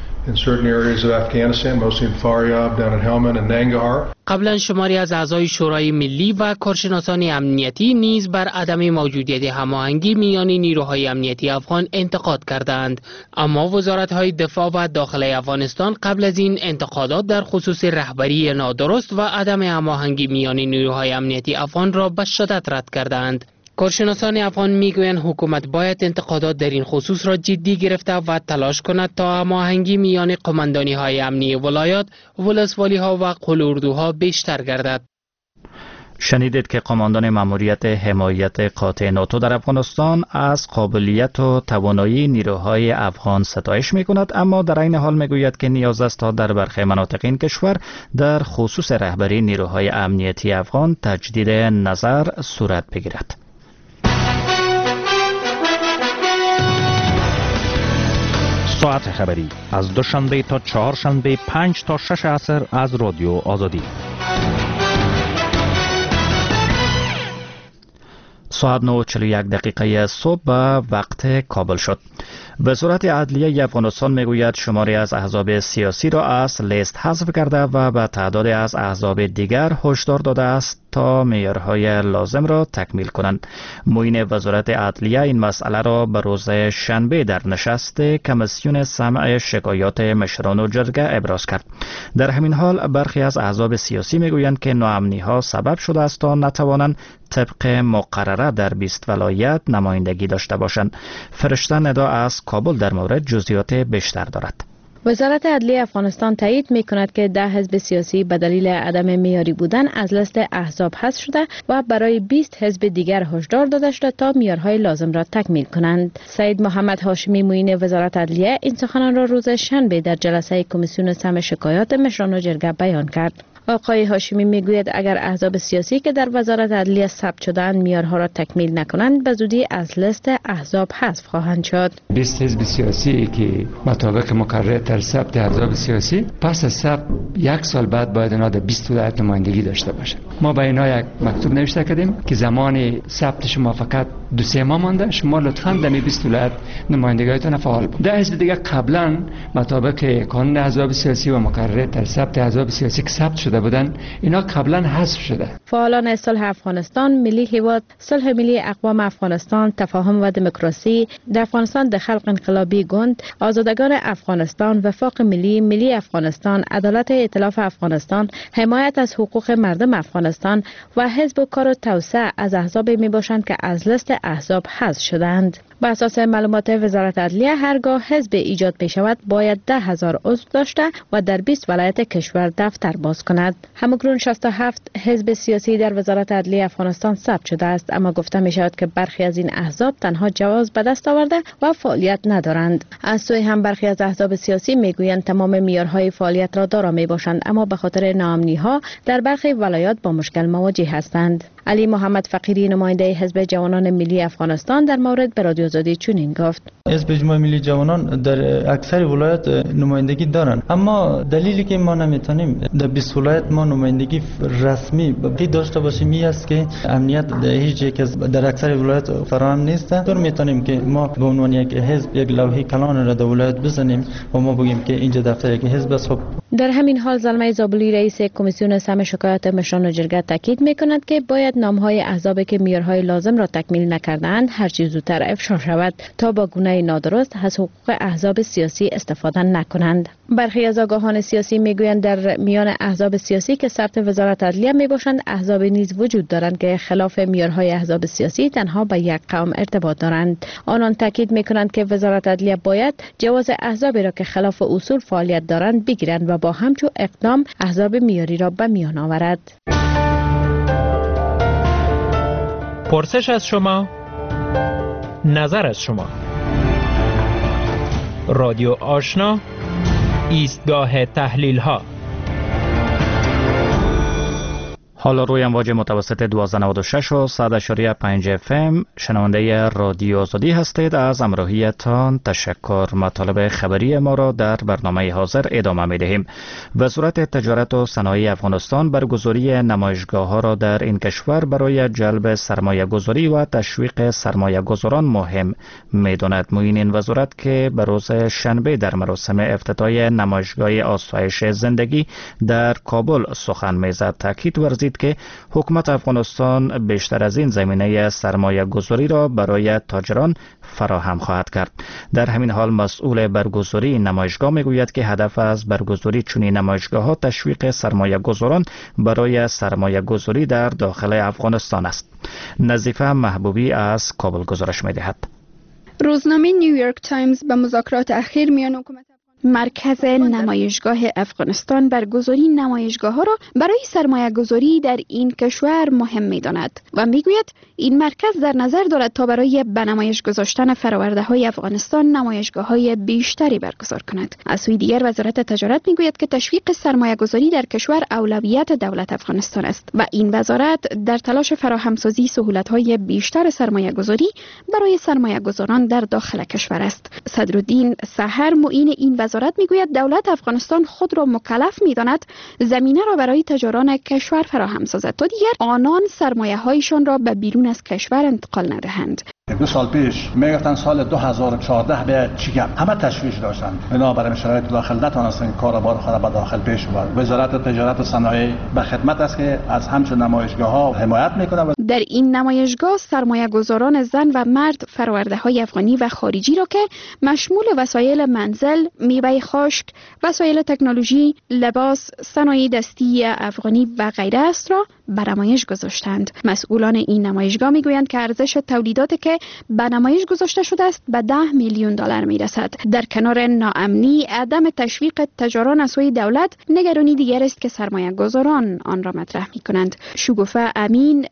قبلا شماری از اعضای شورای ملی و کارشناسان امنیتی نیز بر عدم موجودیت هماهنگی میان نیروهای امنیتی افغان انتقاد کردند، اما وزارت‌های دفاع و داخلی افغانستان قبل از این انتقادات در خصوص رهبری نادرست و عدم هماهنگی میان نیروهای امنیتی افغان را به شدت رد کردند. کارشناسان افغان میگویند حکومت باید انتقادات در این خصوص را جدی گرفته و تلاش کند تا هماهنگی میان قماندانی های امنی ولایات، ولسوالی ها و قلوردوها بیشتر گردد. شنیدید که قماندان مأموریت حمایت قاطع ناتو در افغانستان از قابلیت و توانایی نیروهای افغان ستایش میکند، اما در این حال میگوید که نیاز است تا در برخی مناطق این کشور در خصوص رهبری نیروهای امنیتی افغان تجدید نظر صورت بگیرد. ساعت خبری از دوشنبه تا چهارشنبه پنج تا شش عصر از رادیو آزادی. ساعت نه و چهل و یک دقیقه صبح به وقت کابل شد. وزارت عدلیه افغانستان میگوید شماری از احزاب سیاسی را از لیست حذف کرده و به تعداد از احزاب دیگر هشدار داده است تا معیارهای لازم را تکمیل کنند. معین وزارت عدلیه این مسئله را به روز شنبه در نشست کمیسیون سمع شکایات مشران و جرگه ابراز کرد. در همین حال برخی از احزاب سیاسی میگویند که ناامنی ها سبب شده است تا نتوانند طبق مقرره در بیست ولایت نمایندگی داشته باشند. فرشته ندا از کابل در مورد جزئیات بیشتر دارد. وزارت عدلیه افغانستان تایید می کند که ده حزب سیاسی به دلیل عدم معیاری بودن از لیست احزاب حذف شده و برای بیست حزب دیگر هشدار داده شده تا معیارهای لازم را تکمیل کنند. سید محمد هاشمی معین وزارت عدلیه این سخنان را روز شنبه در جلسه کمیسیون سمع شکایات مشران و جرگه بیان کرد. آقای هاشمی میگوید اگر احزاب سیاسی که در وزارت عدلیه ثبت شدند معیارها را تکمیل نکنند به زودی از لیست احزاب حذف خواهند شد. بیست حزب سیاسی که مطابق مقرر در ثبت احزاب سیاسی پس از ثبت یک سال بعد باید اینا در بیست ولایت نمایندگی داشته باشه. ما به اینا یک مکتوب نوشته کردیم که زمان ثبت شما فقط دو سه ماه مانده، شما لطفاً در بیست ولایت نمایندگیتون فعال بود. ده حزب دیگه قبلا مطابق قانون احزاب سیاسی و مقرر در ثبت احزاب سیاسی که ثبت شده بودن اینا قبلا حذف شده. فعالان صلح افغانستان، ملی حواد، صلح ملی اقوام افغانستان، تفاهم و دموکراسی، در افغانستان د خلق انقلابی گوند، آزادگان افغانستان، وفاق ملی، ملی افغانستان، عدالت ائتلاف افغانستان، حمایت از حقوق مردم افغانستان و حزب و کار و توسعه از احزاب می باشند که از لیست احزاب حذف شدند. بر اساس معلومات وزارت عدلیه هرگاه حزب ایجاد می شود باید ده هزار عضو داشته و در بیست ولایت کشور دفتر باز کند. همکنون شصت و هفت حزب سیاسی در وزارت عدلیه افغانستان ثبت شده است، اما گفته می شود که برخی از این احزاب تنها جواز به دست آورده و فعالیت ندارند. از سوی هم برخی از احزاب سیاسی می گویند تمام معیارهای فعالیت را دارا می باشند، اما به خاطر ناامنی ها در برخی ولایات با مشکل مواجه هستند. علی محمد فقیری نماینده حزب جوانان ملی افغانستان در مورد به رادیو آزادی چنین گفت: حزب اجتماعی ملی جوانان در اکثر ولایات نمایندگی دارند، اما دلیلی که ما نمیتونیم در بیست ولایت ما نمایندگی رسمی داشته باشیم این است که امنیت در هیچ یک از در اکثر ولایات فراهم نیست. طور میتونیم که ما به عنوان یک حزب یک لوحه کلان را در ولایت بزنیم و ما بگیم که اینجا دفتر یک حزب است. در همین حال زلمه زابلی رئیس کمیسیون سم شکایات مشران جرگه تاکید میکند که باید نامهای احزابی که معیارهای لازم را تکمیل نکردند هر چه زودتر افشا شود تا با گونه نادرست از حقوق احزاب سیاسی استفاده نکنند. برخی از آگاهان سیاسی میگویند در میان احزاب سیاسی که ثبت وزارت عدلیه میباشند احزاب نیز وجود دارند که خلاف معیارهای احزاب سیاسی تنها به یک قوم ارتباط دارند. آنان تاکید میکنند که وزارت عدلیه باید جواز احزابی را که خلاف اصول فعالیت دارند بگیرند و با همچو اقدام احزاب معیاری را به میان آورد. پرسش از شما، نظر از شما. رادیو آشنا، ایستگاه تحلیل ها. حالا روی امواج متوسط دوازده نود و شش و صد و اشاره پنج اف ام شنونده رادیو آزادی هستید. از همراهیتان تشکر. مطالب خبری ما را در برنامه حاضر ادامه می دهیم. وزارت تجارت و صنایع افغانستان برگزاری نمایشگاه ها را در این کشور برای جلب سرمایه گذاری و تشویق سرمایه گذاران مهم می داند. معین این وزارت که به روز شنبه در مراسم افتتاح نمایشگاه آسایش زندگی در کابل سخن می زد، تاکید ورزید که حکومت افغانستان بیشتر از این زمینه سرمایه گذاری را برای تاجران فراهم خواهد کرد. در همین حال مسئول برگزاری نمایشگاه میگوید که هدف از برگزاری چنین نمایشگاه ها تشویق سرمایه گذاران برای سرمایه گذاری در داخل افغانستان است. نظیفه محبوبی از کابل گزارش میدهد. روزنامه نیویورک تایمز به مذاکرات اخیر میان حکومت مرکز نمایشگاه افغانستان برگزاری نمایشگاه ها را برای سرمایه گذاری در این کشور مهم می داند و می گوید این مرکز در نظر دارد تا برای به نمایش گذاشتن فراورده های افغانستان نمایشگاه های بیشتری برگزار کند. از سوی دیگر وزارت تجارت می گوید که تشویق سرمایه گذاری در کشور اولویت دولت افغانستان است و این وزارت در تلاش فراهمسازی سهولت های بیشتر سرمایه گذاری برای سرمایه گذاران در داخل کشور است. صدرالدین سحر معین این وزارت میگوید دولت افغانستان خود را مکلف میداند زمینه را برای تجاران کشور فراهم سازد تا دیگر آنان سرمایه هایشان را به بیرون از کشور انتقال ندهند. دو سال پیش میگفتن سال دو هزار و چهارده به چیگم همه تشویش داشتن، بنابراین شرایط داخل نتونستن کاروبار خود به داخل پیش ببرند. وزارت تجارت و صنایع به خدمت است که از همچون نمایشگاه ها حمایت میکنه. در این نمایشگاه سرمایه گذاران زن و مرد فراورده های افغانی و خارجی را که مشمول وسایل منزل، میوه خشک، وسایل تکنولوژی، لباس، صنایع دستی افغانی و غیره است را به نمایش گذاشتند. مسئولان این نمایشگاه میگویند که ارزش تولیداتی که به نمایش گذاشته شده است به ده میلیون دلار میرسد. در کنار ناامنی، عدم تشویق تجاران از سوی دولت، نگرانی دیگر است که سرمایه گذاران آن را مطرح می کنند. شگوفه امین، دختر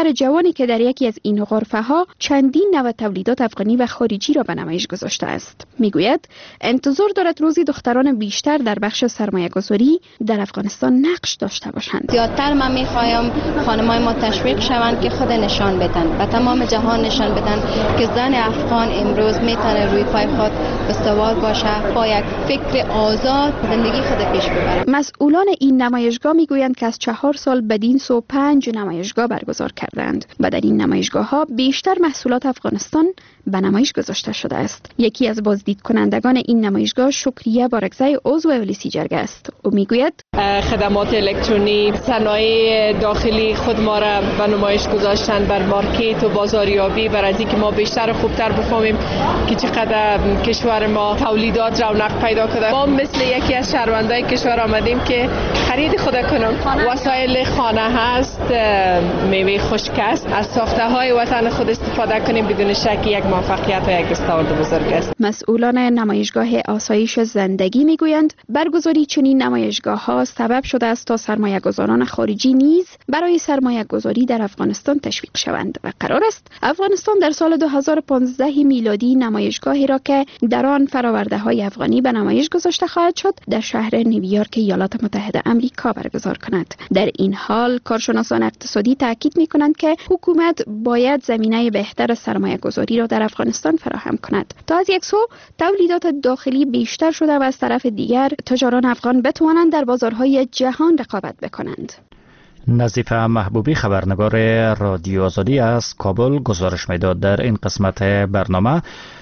دختر جوانی که در یکی از این غرفه ها چندین نوع تولیدات افغانی و خارجی را به نمایش گذاشته است. میگوید انتظار دارد روزی دختران بیشتر در بخش سرمایه گذاری در افغانستان نقش داشته باشند. زیادتر من میخوایم خانمای ما تشویق شوند که خود نشان بدن و تمام جهان نشان بدن که زن افغان امروز میتونه روی پای خود استوار باشه، با یک فکر آزاد زندگی خود پیش ببره. مسئولان این نمایشگاه میگویند که از چهار سال بدین سو پنج نمایشگاه برگزار کردند و در این نمایشگاه ها بیشتر محصولات افغانستان به نمایش گذاشته شده است. یکی از بازدید کنندگان این نمایشگاه شکریه بارکزی عضو الیسی جرگه است. او میگوید خدمات الکترونی، صنایع داخلی خود ما را به نمایش گذاشتن بر مارکت و بازاریابی، برای اینکه ما بیشتر خوبتر بفهمیم که چقدر کشور ما تولیدات رونق پیدا کرده. ما مثل یکی از شهروندای کشور آمدیم که خرید خود کنیم. وسایل خانه هست، میوه خشک است، از ساخته های وطن خود استفاده کنیم، بدون شک یک موفقیت و یک دستاورد بزرگ است. مسئولان نمایشگاه آسایش زندگی میگویند برگزاری چنین نمایشگاه ها سبب شده است تا سرمایه گذاران خارجی نیز برای سرمایه گذاری در افغانستان تشویق شوند و قرار است افغانستان در سال دو هزار و پانزده میلادی نمایشگاهی را که در آن فراورده های افغانی به نمایش گذاشته خواهد شد در شهر نیویورک ایالات متحده آمریکا برگزار کند. در این حال کارشناسان اقتصادی تاکید می کنند که حکومت باید زمینه بهتر سرمایه گذاری را در افغانستان فراهم کند تا از یک سو تولیدات داخلی بیشتر شده و از طرف دیگر تجاران افغان بتوانند در بازارهای جهان رقابت بکنند. نظیف محبوبی خبرنگار رادیو آزادی از کابل گزارش میداد. در این قسمت برنامه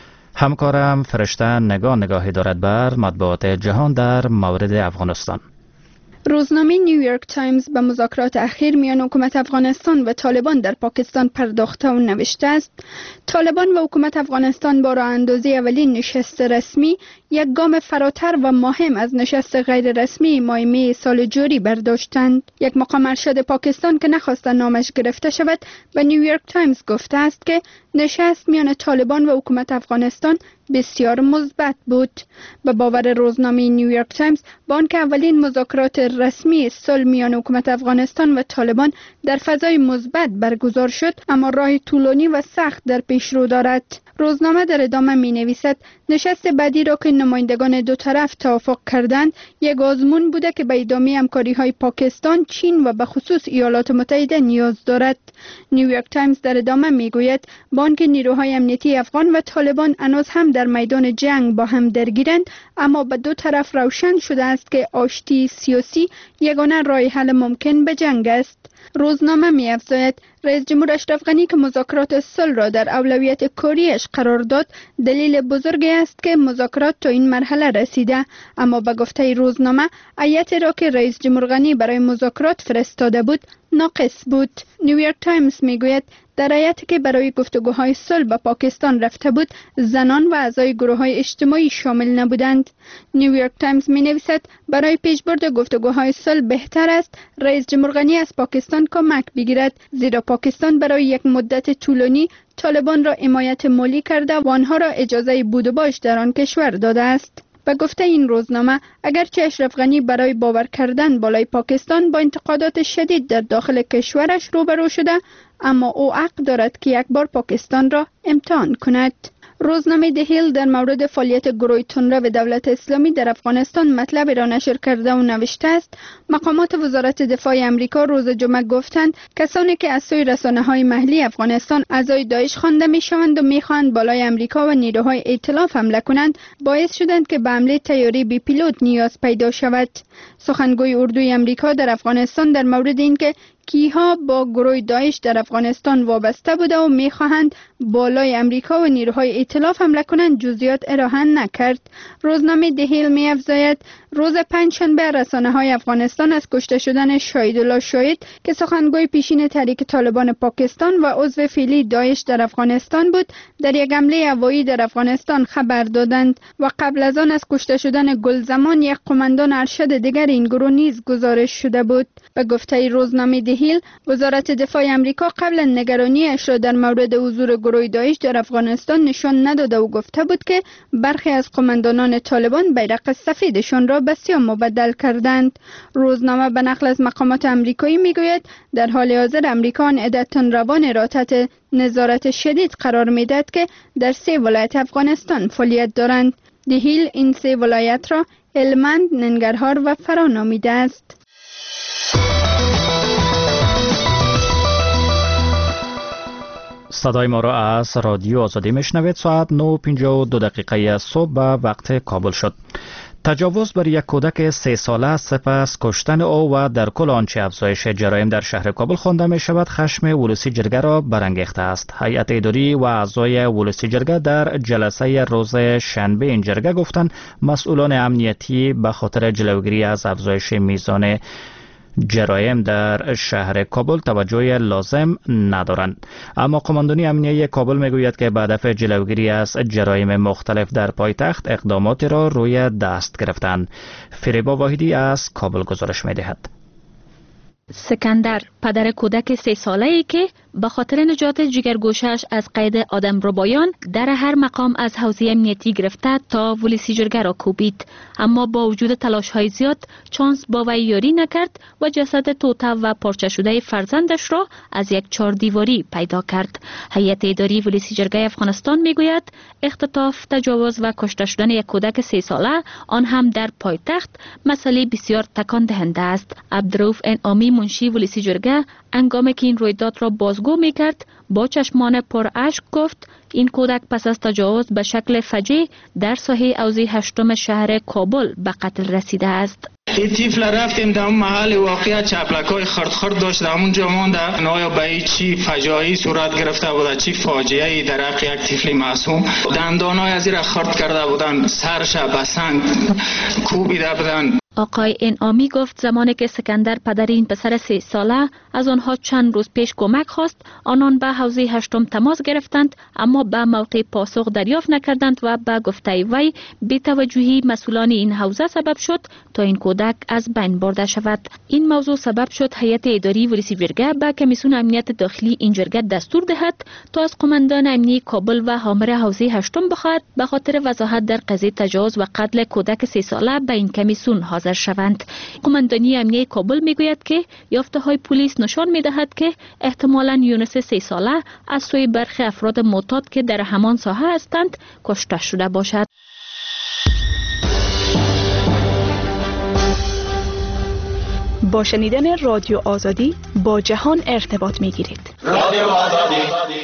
همکارم فرشته نگاه نگاهی دارد بر مطبوعات جهان در مورد افغانستان. روزنامه نیویورک تایمز به مذاکرات اخیر میان حکومت افغانستان و طالبان در پاکستان پرداخته و نوشته است طالبان و حکومت افغانستان با راه اندازی اولین نشست رسمی یک گام فراتر و مهم از نشست غیر رسمی ماه می سال جاری برداشتند. یک مقام ارشد پاکستان که نخواسته نامش گرفته شود به نیویورک تایمز گفته است که نشست میان طالبان و حکومت افغانستان بسیار مثبت بود. به باور روزنامه نیویورک تایمز با آنکه اولین مذاکرات رسمی صلح میان حکومت افغانستان و طالبان در فضای مثبت برگزار شد، اما راه طولانی و سخت در پیش رو دارد. روزنامه در ادامه می نویسد نشست بعدی را که نمایندگان دو طرف توافق کردند یک آزمون بوده که به ادامه همکاری های پاکستان، چین و به خصوص ایالات متحده نیاز دارد. نیویورک تایمز در ادامه می گوید با آنکه نیروهای امنیتی افغان و طالبان هنوز هم در میدان جنگ با هم درگیرند، اما به دو طرف روشن شده است که آشتی سیاسی یگانه راه حل ممکن به جنگ است. روزنامه می افزاید رئیس جمهور اشرف غنی که مذاکرات صلح را در اولویت کاریش قرار داد دلیل بزرگی است که مذاکرات تا این مرحله رسیده، اما به گفته روزنامه هیئتی را که رئیس جمهور غنی برای مذاکرات فرستاده بود ناقص بود. نیویورک تایمز میگوید در هیئتی که برای گفتگوهای صلح به پاکستان رفته بود زنان و اعضای گروه‌های اجتماعی شامل نبودند. نیویورک تایمز می‌نویسد برای پیشبرد گفتگوهای صلح بهتر است رئیس جمهور غنی از پاکستان کمک بگیرد، زیرا پاکستان برای یک مدت طولانی طالبان را حمایت مالی کرده و آنها را اجازه بود و باش در آن کشور داده است. به گفته این روزنامه اگرچه اشرف غنی برای باور کردن بالای پاکستان با انتقادات شدید در داخل کشورش روبرو شده، اما او حق دارد که یک بار پاکستان را امتحان کند. روزنامه ده هیل در مورد فعالیت گروه تندرو و دولت اسلامی در افغانستان مطلب را نشر کرده و نوشته است مقامات وزارت دفاع امریکا روز جمعه گفتند کسانی که از سوی رسانه‌های محلی افغانستان اعضای داعش خوانده می‌شوند و می‌خواهند بالای امریکا و نیروهای ائتلاف حمله کنند باعث شدند که به حمله طیاره بی پیلوت نیاز پیدا شود. سخنگوی اردوی امریکا در افغانستان در مورد اینکه کیها با گروه داعش در افغانستان وابسته بوده و میخواهند بالای امریکا و نیروهای ائتلاف حمله کنند جزئیات ارائه نکرد. روزنامه ده هیل می‌افزاید روز پنجشنبه رسانه‌های افغانستان از کشته شدن شاهدالله شاهد که سخنگوی پیشین تحریک طالبان پاکستان و عضو فعلی داعش در افغانستان بود در یک حمله هوایی در افغانستان خبر دادند و قبل از آن از کشته شدن گلزمان یک قماندان ارشد دیگر این گروه نیز گزارش شده بود. به گفته روزنامه ده هیل، وزارت دفاع آمریکا قبلا نگرانیش را در مورد حضور گروه داعش در افغانستان نشان نداده و گفته بود که برخی از قماندانان طالبان بیرق سفیدشان را به سیاه مبدل کردند. روزنامه به نقل از مقامات آمریکایی میگوید در حال حاضر امریکا آن عده تندروان را تحت نظارت شدید قرار میدهد که در سه ولایت افغانستان فعالیت دارند. دهیل این سه ولایت را هلمند، ننگرهار و فرا نامیده است. صدای ما را از رادیو آزادی میشنوید. ساعت نه و پنجاه و دو دقیقه صبح به وقت کابل شد. تجاوز بر یک کودک سه ساله سپس کشتن او و در کل آنچه افزایش جرایم در شهر کابل خوانده می شود خشم ولسی جرگه را برانگیخته است. هیئت اداری و اعضای ولسی جرگه در جلسه روز شنبه این جرگه گفتند مسئولان امنیتی به خاطر جلوگیری از افزایش میزان جرایم در شهر کابل توجه لازم ندارند. اما قماندانی امنیتی کابل میگوید که به هدف جلوگیری از جرایم مختلف در پایتخت اقداماتی را روی دست گرفتند. فریبا واحدی از کابل گزارش میدهد. سکندر، پدر کودک سه ساله ای که به خاطر نجات جگرگوشش از قید آدمربایان در هر مقام از حوزه امنیتی گرفته تا ولسی جرگه را کوبید، اما با وجود تلاش های زیاد چانس با وی یاری نکرد و جسد توته و پارچه شده فرزندش را از یک چهار دیواری پیدا کرد. هیئت اداری ولسی جرگه افغانستان میگوید اختطاف، تجاوز و کشته شدن یک کودک سه ساله آن هم در پایتخت مسئله بسیار تکان دهنده است. عبدالرؤوف انعامی منشی ولسی جرگه هنگامی که این رویداد را بازگو میکرد با چشمان پر اشک گفت این کودک پس از تجاوز به شکل فجیع در ساحه حوزه هشتم شهر کابل به قتل رسیده است. این طفل رفتیم در اون محل واقعیت چپلکای خرد خرد داشت، در اونجا مونده نایا به چی فجایی صورت گرفته بوده، چی فاجعه‌ای در حق یک طفل معصوم. دندانای از این را خرد کرده بودن، سرش به سنگ کوبیده بودن. آقای انعامی گفت زمانی که سکندر پدر این پسر سه ساله از آنها چند روز پیش کمک خواست، آنان به حوزه هشتم تماس گرفتند اما به موقع پاسخ دریافت نکردند و به گفته وی بی‌توجهی مسئولان این حوزه سبب شد تا این کودک از بین برده شود. این موضوع سبب شد هیئت اداری ولسی جرگه به کمیسیون امنیت داخلی این جرگه دستور دهد تا از قماندان امنیتی کابل و حامل حوزه هشتم بخواهد به خاطر وضاحت در قضیه تجاوز و قتل کودک سه ساله به این کمیسیون حاضر شوند. قماندانی امنیتی کابل میگوید که یافته های پلیس نشان میدهد که احتمالاً یونس سه ساله از سوی برخی افراد معتاد که در همان ساحه هستند کشته شده باشد. با شنیدن رادیو آزادی با جهان ارتباط میگیرید. رادیو آزادی.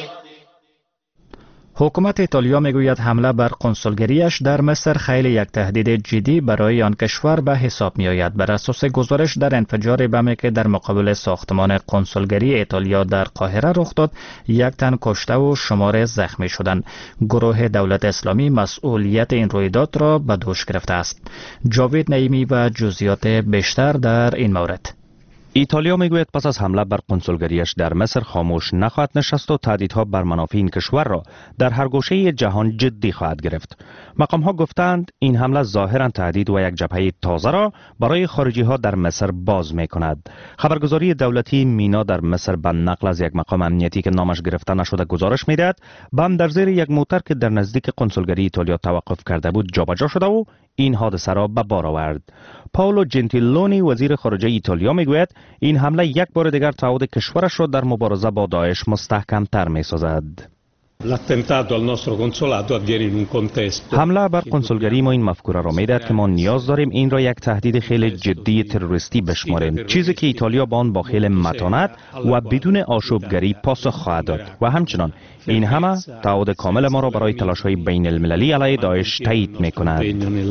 حکومت ایتالیا میگوید حمله بر قنسولگریش در مصر خیلی یک تهدید جدی برای آن کشور به حساب می آید. بر اساس گزارش در انفجار بمی که در مقابل ساختمان قنسولگری ایتالیا در قاهره رخ داد، یک تن کشته و شمار زخمی شدند. گروه دولت اسلامی مسئولیت این رویداد را به دوش گرفته است. جاوید نعیمی و جزئیات بیشتر در این مورد. ایتالیا میگوید پس از حمله بر قنسولگریش در مصر خاموش نخواهد نشست و تهدیدها بر منافع این کشور را در هر گوشه جهان جدی خواهد گرفت. مقام ها گفتند این حمله ظاهرا تهدید و یک جبهه تازه را برای خارجی ها در مصر باز می کند. خبرگزاری دولتی مینا در مصر به نقل از یک مقام امنیتی که نامش گرفته نشده گزارش میدهد بم در زیر یک موتر که در نزدیک قنسولگری ایتالیا توقف کرده بود جابجا شده و این حادثه را به بار آورد. پاولو جنتیلونی وزیر خارجه ایتالیا میگوید این حمله یک بار دیگر تعهد کشورش را در مبارزه با داعش مستحکم تر می سازد. حمله بر قنسولگری ما این مفکوره را میدهد که ما نیاز داریم این را یک تهدید خیلی جدی تروریستی بشماریم، چیزی که ایتالیا با آن با خیلی متانت و بدون آشوبگری پاسخ خواهد داد و همچنان این همه تعهد کامل ما را برای تلاش‌های بین المللی علیه داعش تایید می‌کند.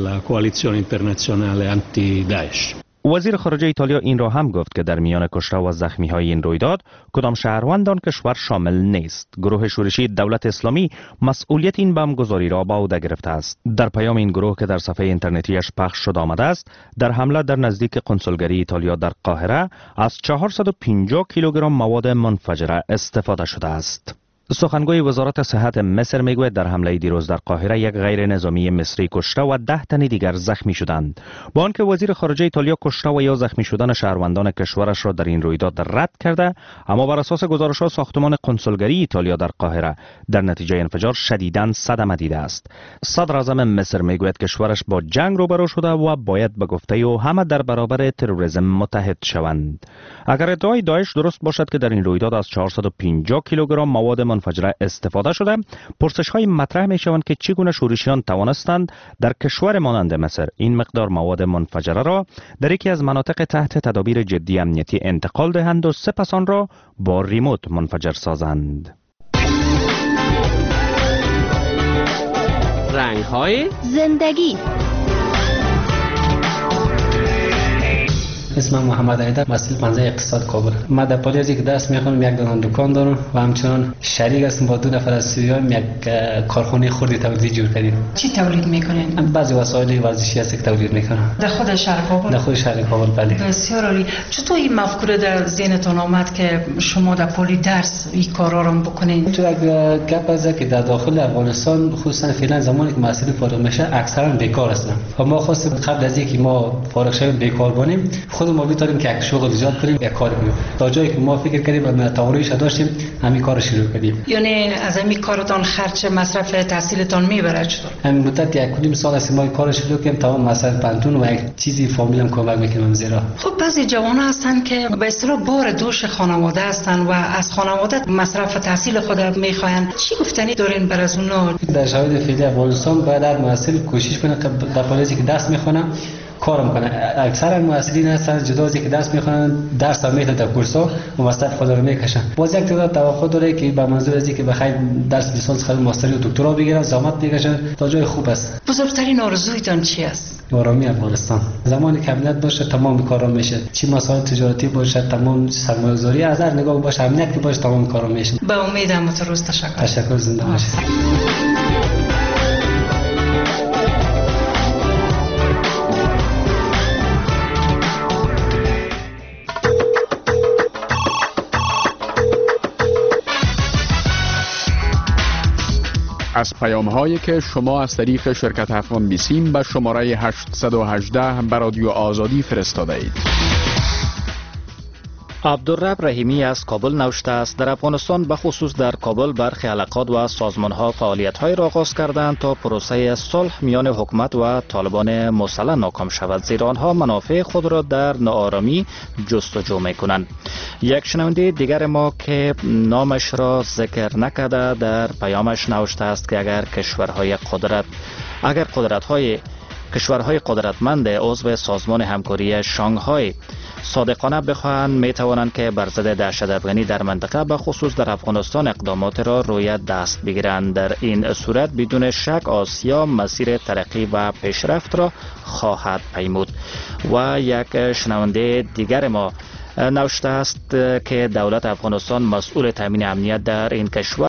وزیر خارجه ایتالیا این را هم گفت که در میان کشته و زخمی های این رویداد کدام شهروند آن کشور شامل نیست. گروه شورشی دولت اسلامی مسئولیت این بمبگذاری را به عهده گرفته است. در پیام این گروه که در صفحه اینترنتیش پخش شده آمده است، در حمله در نزدیک قنسولگری ایتالیا در قاهره از چهارصد و پنجاه کیلوگرم مواد منفجره استفاده شده است. سخنگوی وزارت صحت مصر میگوید در حمله دیروز در قاهره یک غیر نظامی مصری کشته و ده تن دیگر زخمی شدند. با آنکه وزیر خارجه ایتالیا کشته و یا زخمی شدن شهروندان کشورش را در این رویداد رد کرده، اما بر اساس گزارش‌ها ساختمان قنسولگری ایتالیا در قاهره در نتیجه انفجار شدیداً صدمه دیده است. صدر اعظم مصر میگوید کشورش با جنگ روبرو شده و باید به گفته او همه در برابر تروریسم متحد شوند. اگر ادعای داعش درست باشد که در این رویداد از چهارصد و پنجاه کیلوگرم مواد منفجره استفاده شده، پرسش‌های مطرح می‌شوند که چگونه شورشیان توانستند در کشور مانند مصر این مقدار مواد منفجره را در یکی از مناطق تحت تدابیر جدی امنیتی انتقال دهند و سپس آن را با ریموت منفجر سازند. رنگ‌های زندگی. اسمم محمد ایدر، مسئول پنزه اقتصاد کابل. من در پالی از یک دست میخوام یک دانه دکان دارم و همچنان شریک هستم با دو نفر از سوریان یک کارخانه خردی تولیدی جور کردیم. چی تولید میکنین؟ بعضی وسایل ورزشی هست که تولید میکنم. در خود شهر کابل؟ در خود شهر کابل بله. بسیار عالی. چطور این مفکوره در ذهنتون آمد که شما در پالی درس این کارا رو بکنین؟ تو یک گپ است که در داخل افغانستان خصوصا فعلا زمانی که محصول فارغ میشه اکثرا بیکار هستن. و ما خواستیم قبل از اینکه ما فارغ شویم بیکار باشیم خود ما بیتاریم که یک شغل ایجاد کنیم، یک کار کنیم. تا جایی که ما فکر کردیم و تواناییش داشتیم همین کار شروع کردیم. یعنی از همین کارتان خرج مصرف تحصیلتان میبره چطور؟ همین مدت یک کدیم سال است ما کار شروع کردیم تمام مصرف پنتون و یک چیزی فامیلم کمک میکنم زیرا. خب بعضی جوان‌ها هستن که به اصطلاح بار دوش خانواده هستن و از خانواده مصرف تحصیل خود میخواین. چی گفتنی دارین بر از اونها؟ در شرایط فعلی افغانستان باید هر محصل کوشش کنه که در پالیسی که دست میخونه کار میکنه. اکثر محصلین هستن جدا از اینکه درس میخونن درس هم میتونن در کورس‌ها و مستر خود رو میکشن. باز یک تعداد توقع داره که به منظور از اینکه بخیر درس لیسانس خود ماستری و دکترا بگیرن زحمت بکشن تا جای خوب است. بزرگترین آرزویتان چی است؟ آرامی افغانستان. زمانی که امنیت باشه تمام کارا میشه. چی مسائل تجارتی باشه تمام سرمایه‌گذاری از هر نگاه باشه امنیت که باشه تمام کارا میشه. به امیدم متروز تشکر. تشکر زنده باشید. از پیام هایی که شما از طریق شرکت افغان بیسیم به شماره هشتصد و هجده به رادیو آزادی فرستاده اید. عبدالرب رحیمی از کابل نوشته است در افغانستان به خصوص در کابل برخی حلقات و سازمان ها فعالیت های را آغاز کردند تا پروسه صلح میان حکومت و طالبان مسلح ناکام شود، زیرا آنها منافع خود را در ناآرامی جستجو می کنند. یک شنونده دیگر ما که نامش را ذکر نکرده در پیامش نوشته است که اگر کشورهای قدرت اگر قدرت های کشورهای قدرتمند عضو سازمان همکاری شانگهای صادقانه بخواهند می توانند که بر ضد دهشت افغانی در منطقه به خصوص در افغانستان اقدامات را روی دست بگیرند. در این صورت بدون شک آسیا مسیر ترقی و پیشرفت را خواهد پیمود. و یک شنونده دیگر ما نوشته است که دولت افغانستان مسئول تامین امنیت در این کشور